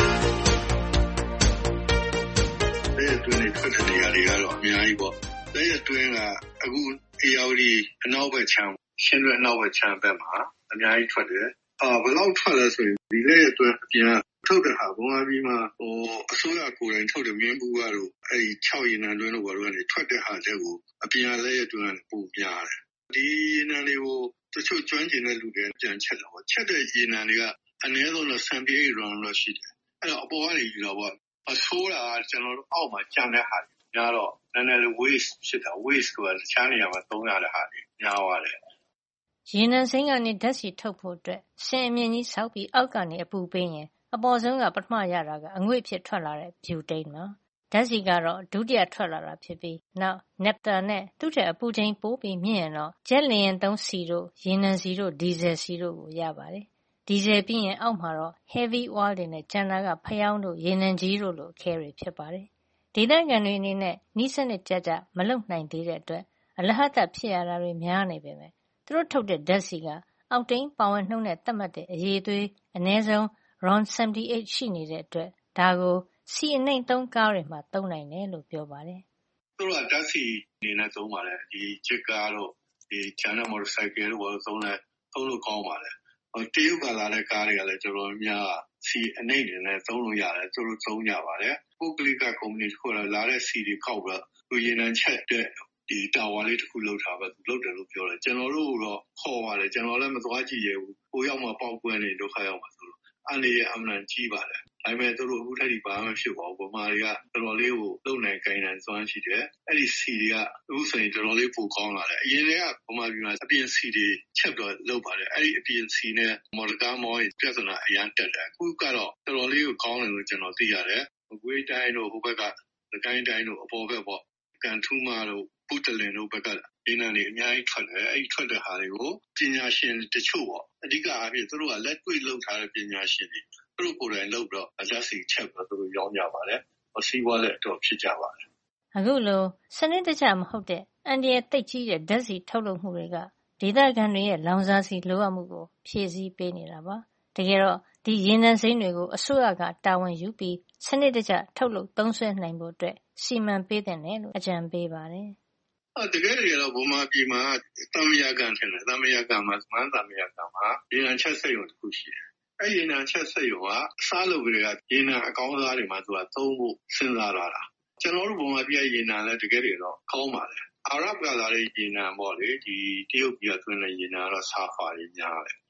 လက်ရက်တွင်းတွေထွက်တဲ့နေရာတွေကတော့အများကြီးပေါ့။လက်ရက်တွင်းကအခုအေရဝတီအနောက်ဘက်ခြမ်းရှင်းရွက်အနောက်ဘက်ခြမ်းဘက်မှာအများကြီးထွက်တယ်။အာဘယ်လောက်ထွက်လဲဆိုရင်ဒီလက်ရက်တွင်းအပြင်ထုတ်တဲ့ဟာဘုံအပြီးမှဟိုအစိုးရကိုယ်တိုင်ထုတ်တဲ့မင်းဘူးကတော့အဲဒီ၆ရေနံတွင်းတို့ဘာလို့လဲထွက်တဲ့ဟာတဲ့ကိုအပြင်လက်ရက်တွင်းကနေပုံများတယ်။ဒီရေနံတွေကိုတချို့ကျွမ်းကျင်တဲ့လူတွေပြန်ချက်တယ်ပေါ့။ချက်တဲ့ရေနံတွေကအနည်းဆုံးတော့ seventy-eight ron လို့ရှိတယ်။အဲ့တော့အပေါ်ကနေယူတော့ပေါ့အဆိုးတာကကျွန်တော်တို့အောက်မှာကျန်တဲ့ဟာတွေများတော့နည်းနည်းလေး waste ဖြစ်တာ waste ကတခြားနေရာမှာသုံးရတဲ့ဟာတွေများသွားတယ်ရေနံစိမ်းကနေဓာတ်ဆီထုတ်ဖို့အတွက်ဆင်အမြင့်ကြီးဆောက်ပြီးအောက်ကနေအပူပေးရင်အပေါ်ဆုံးကပထမရတာကအငွေ့ဖြစ်ထွက်လာတဲ့ဘျူတိန်မှာဓာတ်ဆီကတော့ဒုတိယထွက်လာတာဖြစ်ပြီးနောက်နက်ပတာနဲ့သူ့ထက်အပူချိန်ပိုပြီးမြင့်ရင်တော့ဂျက်လျင်သုံးဆီတို့ရေနံဆီတို့ဒီဇယ်ဆီတို့ကိုရပါတယ်ဒီဇယ်ပြီးရင်အောက်မှာတော့ heavy oil တွေနဲ့ကျန်တာကဖျောင်းတို့ရေနံကြီးတို့လိုအခဲတွေဖြစ်ပါတယ်ဒေသခံတွေအနေနဲ့နီးစနစ်ကြကြမလုံနိုင်သေးတဲ့အတွက်အလဟတ်ဖြစ်ရတာတွေများနေပေမဲ့သူတို့ထုတ်တဲ့ဓာတ်ဆီကအောက်တိန်ပါဝင်နှုန်းနဲ့သတ်မှတ်တဲ့အရေးသွေးအနည်းဆုံး ron seventy-eight ရှိနေတဲ့အတွက်ဒါကိုဆီအနှိမ့်သုံးကားတွေမှာသုံးနိုင်တယ်လို့ပြောပါတယ်။သူတို့ကဓာတ်ဆီအနေနဲ့သုံးပါတယ်ဒီချစ်ကားတို့ဒီချန်နယ်မော်တော်ဆိုင်ကယ်တို့ဘာလို့သုံးလဲသုံးလို့ကောင်းပါတယ်။ဟိုတရုတ်ကလာတဲ့ကားတွေကလည်းတော်တော်များဆီအနှိမ့်တွေနဲ့သုံးလို့ရတယ်သူတို့သုံးကြပါတယ်။ပုဂ္ဂလိကကုမ္ပဏီတွေကလာတဲ့ဆီတွေကောက်ပြီးတော့ရေနံချက်တဲ့ဒီတာဝါလေးတစ်ခုလောက်ထားပဲသူလောက်တယ်လို့ပြောတယ်ကျွန်တော်တို့တော့ခေါ်ပါတယ်ကျွန်တော်လည်းမသွားကြည့်ရဘူးဟိုရောက်မှပေါက်ကွဲနေဒုက္ခရောက်မှဆိုလို့အနေရအမှန်ကြီးပါတယ်ဒါပေမဲ့သူတို့အခုထက်ဒီဘာမှဖြစ်ပါဘူးဗမာတွေကတော်တော်လေးကိုလုံနိုင်ကိုင်းနိုင်စွမ်းရှိတယ်အဲ့ဒီစီတွေကအခုဆိုရင်တော်တော်လေးပိုကောင်းလာတယ်အရင်ကဗမာပြည်မှာအပြင်စီတွေချက်တော့လုပ်ပါတယ်အဲ့ဒီအပြင်စီနဲ့မော်ဒကာမော်ပြဿနာအရန်တက်တယ်အခုကတော့တော်တော်လေးကိုကောင်းတယ်လို့ကျွန်တော်သိရတယ်မကွေးတိုင်းတို့ဟိုဘက်ကကိုင်းတိုင်းတို့အပေါ်ဘက်ပေါ့ကန်ထူးမာတို့ပုတလင်တို့ဘက်ကဒီနာနေအများကြီးထွက်တယ်အဲ့ဒီထွက်တဲ့ဟာတွေကိုပညာရှင်တချို့ပေါ့အဓိကအဖြစ်သူတို့ကလက်တွေ့လုပ်ထားတဲ့ပညာရှင်တွေသူတို့ကိုယ်တိုင်လုပ်တော့အကြစီချက်ပြီးသူတို့ရောင်းကြပါတယ်အစီးပွားလည်းတော့ဖြစ်ကြပါတယ်အခုလိုစနစ်တကျမဟုတ်တဲ့အန်ဒီရဲ့တိတ်ကြီးတဲ့ဓာတ်စီထုတ်လုပ်မှုတွေကဒေသခံတွေရဲ့လောင်စာဆီလိုအပ်မှုကိုဖြည့်ဆည်းပေးနေတာပါတကယ်တော့ဒီရေနံစိမ်းတွေကိုအစိုးရကတာဝန်ယူပြီးစနစ်တကျထုတ်လုပ်သုံးစွဲနိုင်ဖို့အတွက်စီမံပေးတဲ့နယ်လို့အကြံပေးပါတယ်အဲ့တကယ်တကယ်တော့ဗမာပြည်မှာတမယာကန်ထင်တယ်တမယာကန်မှာမန်းတမယာကန်မှာရေနံချက်စက်ရုံတစ်ခုရှိတယ်အဲ့ရေနံချက်စက်ရုံကအစားလုပ်ကြတဲ့ရေနံအကောင်းစားတွေမှာသူကသုံးဖို့စဉ်းစားလာတာကျွန်တော်တို့ဗမာပြည်ရေနံလည်းတကယ်တကယ်တော့ကောင်းပါလေအာရဗ်ကလာတဲ့ရေနံပေါ့လေဒီတရုတ်ပြည်ကသွင်းတဲ့ရေနံကတော့ဆာဖာတွေများတယ်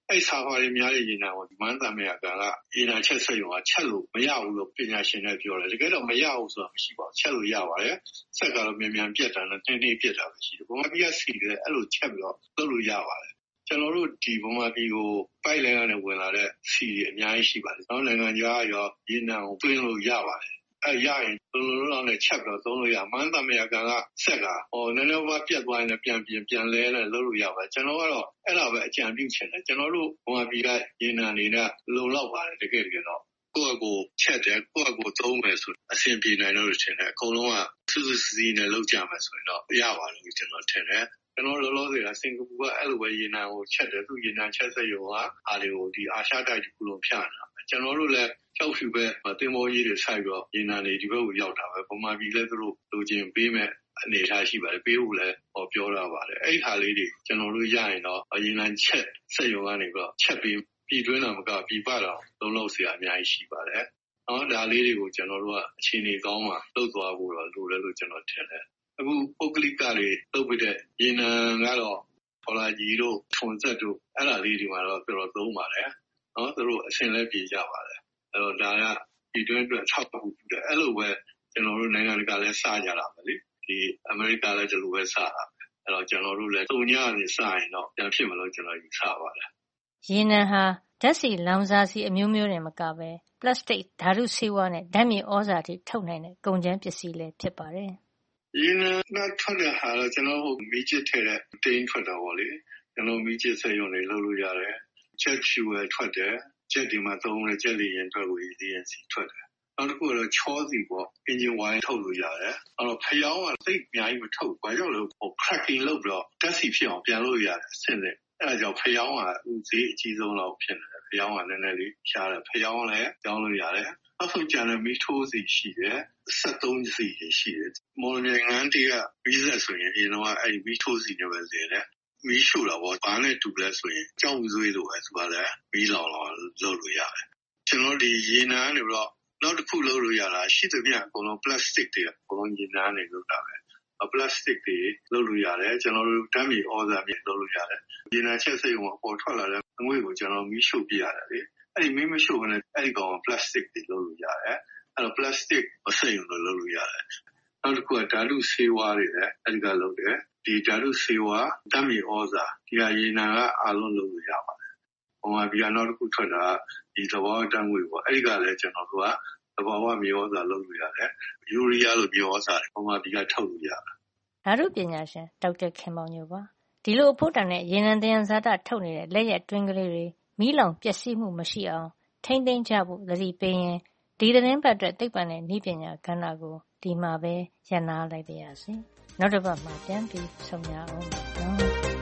အဲ့ဆာဖာတွေများတဲ့ရေနံကိုမန်းတမ်းမြကကရေနံချက်ဆက်ရုံကချက်လို့မရဘူးလို့ပညာရှင်တွေပြောတယ်တကယ်တော့မရဘူးဆိုတာမရှိပါဘူးချက်လို့ရပါတယ်ဆက်ကတော့မြန်မြန်ပြတ်တာနဲ့တင်းတင်းပြတ်တာမရှိဘူးဗမာပြည်ကစီတယ်အဲ့လိုချက်ပြီးတော့လုပ်လို့ရပါတယ်ကျွန်တော်တို့ဒီဗမာပြည်ကိုပိုက်လိုင်းကနေဝင်လာတဲ့စီတွေအများကြီးရှိပါတယ်ကျွန်တော်နိုင်ငံသားရောရေနံကိုတွင်းလို့ရပါတယ်အဲ့ရရင်လုံးလုံးလုံးနဲ့ချက်ပြီးတော့သုံးလို့ရမန်းတမ်းမြကကဆက်ကဟိုနည်းနည်းပါပြတ်သွားရင်ပြန်ပြန်ပြန်လဲနဲ့လုပ်လို့ရပါတယ်ကျွန်တော်ကတော့အဲ့ဒါပဲအကြံပြုချင်တယ်ကျွန်တော်တို့ဗမာပြည်ကရေနံနေနဲ့လုံလောက်ပါတယ်တကယ်တကယ်တော့ကိုယ့်အကိုချက်တယ်ကိုယ့်အကိုသုံးမယ်ဆိုအဆင်ပြေနိုင်လို့ထင်တယ်အကုန်လုံးကစူးစူးစီးနဲ့လုပ်ကြမယ်ဆိုရင်တော့ရပါတယ်လို့ကျွန်တော်ထင်တယ်ကျွန်တော်လောလောဆယ်ကစင်ကာပူကအဲ့လိုပဲရေနံကိုချက်တယ်သူရေနံချက်စက်ရုံကအားတွေကိုဒီအာရှတိုက်တစ်ခုလုံးဖြန့်တာကျွန်တော်တို့လည်းကျောက်ဖြူပဲတင်မောကြီးတွေဆိုင်ပြီးတော့ရေနံတွေဒီဘက်ကိုရောက်တာပဲဗမာပြည်လည်းသူတို့လိုချင်ပေးမဲ့အနေထားရှိပါတယ်ပေးဖို့လည်းဟောပြောရပါတယ်အဲ့ခါလေးတွေကျွန်တော်တို့ရရင်တော့ရေနံချက်စက်ရုံကနေပြီးတော့ချက်ပြီးပြည်တွင်းတော်မကပြည်ပတော်လုံးလုံးเสียအများကြီးရှိပါတယ်နော်ဒါလေးတွေကိုကျွန်တော်တို့ကအခြေအနေကောင်းမှလှုပ်သွားဖို့တော့လိုတယ်လို့ကျွန်တော်ထင်တယ်အခုပုဂ္ဂလိကတွေလှုပ်ပြီးတဲ့ရေနံကတော့ခေါ်လာကြီးတို့ထွန်ဆက်တို့အဲ့ဒါလေးတွေမှာတော့တော်တော်သုံးပါတယ်နော်သူတို့အဆင်လဲပြေကြပါတယ်အဲ့တော့ဒါကဒီတွင်းအတွက်ထောက်ပံ့မှုတယ်အဲ့လိုပဲကျွန်တော်တို့နိုင်ငံတကာလည်းစကြတာပဲလေဒီအမေရိကလည်းဒီလိုပဲစတာအဲ့တော့ကျွန်တော်တို့လည်းတုံညကနေစရင်တော့ပြန်ဖြစ်မလို့ကျွန်တော်ယူဆပါတယ်ရေနံဟာဓာတ်ဆီလောင်စာဆီအမျိုးမျိုးနဲ့မကပဲပလတ်စတစ်ဓာတုဆေးဝါးနဲ့ဓာတ်မြေဩဇာတွေထုတ်နိုင်တဲ့ကုန်ကျန်းပစ္စည်းလည်းဖြစ်ပါတယ်ရေနံနဲ့ထွက်တဲ့ဟာတော့ကျွန်တော်တို့မီးချစ်ထည့်တဲ့တင်းထွက်တာပေါ့လေကျွန်တော်မီးချစ်စက်ရုံတွေလုပ်လို့ရတယ်ချက်ဖြူဝယ်ထွက်တယ်ချက်ဒီမှာသုံးတဲ့ချက်လေးရင်ထွက်ကို E D N C ထွက်တယ်နောက်တစ်ခုကတော့ချောစီပေါ့အင်ဂျင်ဝိုင်းထုတ်လို့ရတယ်အဲ့တော့ဖျောင်းကသိပ်အများကြီးမထုတ်ဘာကြောင့်လဲဟို cracking လုပ်ပြီးတော့ဓာတ်ဆီဖြစ်အောင်ပြန်လို့ရတယ်အဆင့်နဲ့အဲ့ဒါကြောင့်ဖျောင်းကဥဈေးအကြီးဆုံးလောက်ဖြစ်နေတယ်ဖျောင်းကနည်းနည်းလေးရှားတယ်ဖျောင်းလည်းကြောင်းလို့ရတယ်နောက်ဆုံးကျန်တဲ့မီးထိုးစီရှိတယ်ဆက်သုံးစီရှိတယ်မော်လမြိုင်ငန်းတီးကဘီဇက်ဆိုရင်ဒီတော့အဲ့ဒီမီးထိုးစီတွေပဲလေတယ်မီးရှို့တာပေါ့ဘာနဲ့တူလဲဆိုရင်ကြောက်ရွံ့လို့ပဲဆိုပါလေမီးလောင်လောင်လုပ်လို့ရတယ်ကျွန်တော်ဒီရေနံကနေပြီးတော့နောက်တစ်ခုလုပ်လို့ရတာရှိသမျှအကုန်လုံး plastic တွေအကုန်လုံးရေနံနေလုပ်တာပဲပလတ်စတစ်တွေလုပ်လို့ရတယ်ကျွန်တော်တို့ဓာတ်မြေဩဇာမြေလုပ်လို့ရတယ်ရေနံချက်စိတ်ကိုပေါ်ထွက်လာတဲ့အငွေ့ကိုကျွန်တော်မီးရှို့ပြရတယ်လေအဲ့ဒီမီးမရှို့ဘဲနဲ့အဲ့ဒီကောင်ပလတ်စတစ်တွေလုပ်လို့ရတယ်အဲ့တော့ပလတ်စတစ်မစိတ်လို့လုပ်လို့ရတယ်နောက်တစ်ခုကဓာတုဆေးဝါးတွေလည်းအဲ့ဒီကလုပ်တယ်ဒီဓာတုဆေးဝါးဓာတ်မြေဩဇာဒီကရေနံကအားလုံးလုပ်လို့ရပါတယ်ဟိုမှာဒီကနောက်တစ်ခုထွက်တာဒီသဘောတန်းငွေပေါ့အဲ့ဒီကလည်းကျွန်တော်တို့ကသဘာဝမြေဩဇာလုပ်လို့ရတယ်ယူရီးယားလိုမြေဩဇာတွေဟိုမှာဒီကထုတ်လို့ရတယ်ဓာတုပညာရှင်ဒေါက်တာခင်မောင်ညိုပါဒီလိုအဖို့တန်တဲ့ရေနံသယံဇာတထုတ်နေတဲ့လက်ရက်တွင်းကလေးတွေမီးလောင်ပျက်စီးမှုမရှိအောင်ထိမ့်သိမ်းကြဖို့သတိပေးရင်ဒီသတင်းပတ်အတွက်သိပ္ပံနဲ့နည်းပညာကဏ္ဍကိုဒီမှာပဲရပ်နားလိုက်ပါရစေနောက်တစ်ပတ်မှာပြန်ပြီးဆုံရအောင်နော်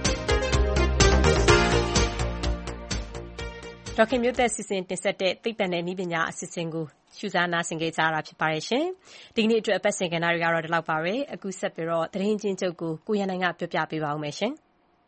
ဒေါက်ခင်မျိုးသက်စီစဉ်တင်ဆက်တဲ့သိပ္ပံနဲ့နည်းပညာအစီအစဉ်ကိုရှုစားနာဆင်ခဲ့ကြတာဖြစ်ပါတယ်ရှင်။ဒီကနေ့အတွက်အပတ်စဉ်ကဏ္ဍတွေကတော့ဒီလောက်ပါပဲ။အခုဆက်ပြီးတော့သတင်းချင်းချုပ်ကိုကိုရန်နိုင်ကပြောပြပေးပါဦးမယ်ရှင်။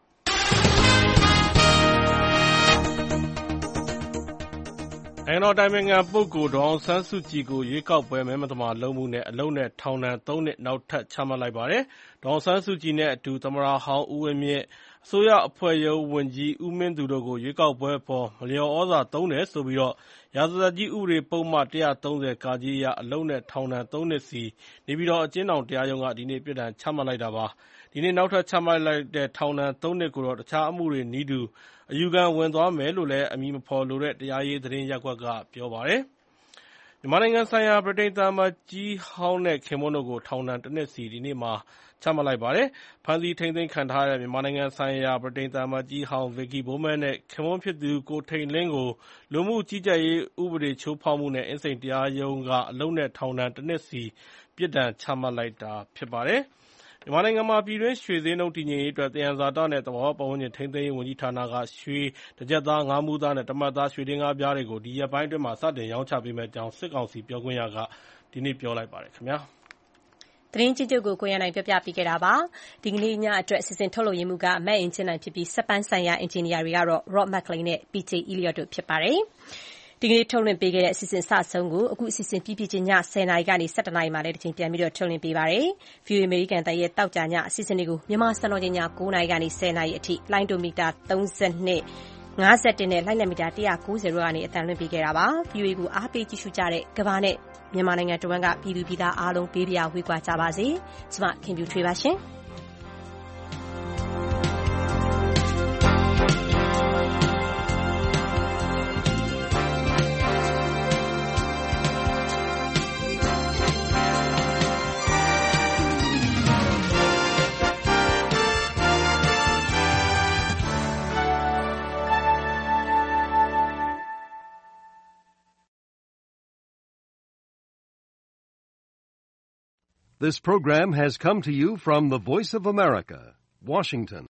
နိုင်ငံတော်တိုင်ပင်ခံပုဂ္ဂိုလ်ဒေါ်အောင်ဆန်းစုကြည်ကိုရွေးကောက်ပွဲမဲမသမာလုပ်မှုနဲ့အလုပ်နဲ့ထောင်ဒဏ်သုံးနှစ်နောက်ထပ်ချမှတ်လိုက်ပါတယ်။ဒေါ်အောင်ဆန်းစုကြည်နဲ့အတူသမ္မတဟောင်းဦးဝင်းမြင့်အစိုးရအဖွဲ့ရုံးဝန်ကြီးဦးမင်းသူတို့ကိုရွေးကောက်ပွဲအပေါ်မလျော်ဩဇာသုံးတယ်ဆိုပြီးရာဇသတ်ကြီးဥပဒေပုဒ်မ၁၃၀(က) အရအလုပ်နဲ့ထောင်ဒဏ်သုံးနှစ်စီနေပြည်တော်အကျဉ်းထောင်တရားရုံးကဒီနေ့ပြစ်ဒဏ်ချမှတ်လိုက်တာပါ။ဒီနေ့နောက်ထပ်ချမှတ်လိုက်တဲ့ထောင်ဒဏ်သုံးနှစ်ကိုတော့တခြားအမှုတွေနည်းတူအယူခံဝင်သွားမယ်လို့လည်းအမည်မဖော်လိုတဲ့တရားရေးသတင်းရပ်ကွက်ကပြောပါတယ်။မြန်မာနိုင်ငံဆိုင်ရာဗြိတိန်သံအမတ်ကြီးဟောင်းနဲ့ခင်ပွန်းတို့ကိုထောင်ဒဏ်တနှစ်စီဒီနေ့မှာချမှတ်လိုက်ပါတယ်။ဖမ်းဆီးထိန်းသိမ်းခံထားရတဲ့မြန်မာနိုင်ငံဆိုင်ရာဗြိတိန်သံအမတ်ကြီးဟောင်း Vicky Bowman နဲ့ခင်ပွန်းဖြစ်သူကိုထိန်လင်းကိုလူမှုကြီးကြပ်ရေးဥပဒေချိုးဖောက်မှုနဲ့အင်းစိန်တရားရုံးကအလုပ်နဲ့ထောင်ဒဏ်တနှစ်စီပြစ်ဒဏ်ချမှတ်လိုက်တာဖြစ်ပါတယ်။မြန်မာနိုင်ငံမှာပြည်တွင်းရွှေဈေးနှုန်းတည်ငြိမ်ရေးအတွက်သယံဇာတနဲ့သဘာဝပတ်ဝန်းကျင်ထိန်းသိမ်းရေးဝန်ကြီးဌာနကရွှေတကျပ်သား၊ငါးမူးသားနဲ့တမတ်သားရွှေဒင်္ဂါးပြားတွေကိုဒီရက်ပိုင်းအတွင်းစတင်ရောင်းချပေးမယ့်အကြောင်းစစ်ကောင်စီပြောခွင့်ရကဒီနေ့ပြောလိုက်ပါတယ်ခင်ဗျာ။သတင်းကြီးချုပ်ကိုကိုရန်နိုင်ပြောပြပေးခဲ့တာပါ။ဒီကနေ့ညအတွက်အစီအစဉ်ထုတ်လုပ်ရင်းမှုကမတ်အင်ဂျင်နိုင်ဖြစ်ပြီးစက်ပိုင်းဆိုင်ရာအင်ဂျင်နီယာတွေကတော့ Rob McLean နဲ့ P J Elliott တို့ဖြစ်ပါတယ်။ဒီကနေ့ထုတ်လွှင့်ပေးခဲ့တဲ့အစီအစဉ်စဆုံးကိုအခုအစီအစဉ်ပြီးပြချင်းညဆယ်နာရီကနေဆယ်တစ်နာရီမှာလည်းတစ်ချိန်ပြန်ပြီးတော့ထုတ်လွှင့်ပေးပါတယ်။ View American တရဲ့တောက်ကြညအစီအစဉ်တွေကိုမြန်မာစံတော်ချိန်ညကိုးနာရီကနေဆယ်နာရီအထိလိုင်းဒိုမီတာသုံး၂ငါး၁၁နဲ့လှိုင်းလက်မီတာone ninetyတို့ကနေအသံလွှင့်ပေးခဲ့တာပါ။ ဗွီအိုအေ ကိုအားပေးကြည့်ရှုကြတဲ့ကမ္ဘာနဲ့မြန်မာနိုင်ငံတဝန်းကပြည်သူပြည်သားအားလုံးဘေးပြာဝေးကွာကြပါစေ။ကျွန်မခင်ဖြူထွေးပါရှင်။ This program has come to you from the Voice of America, Washington.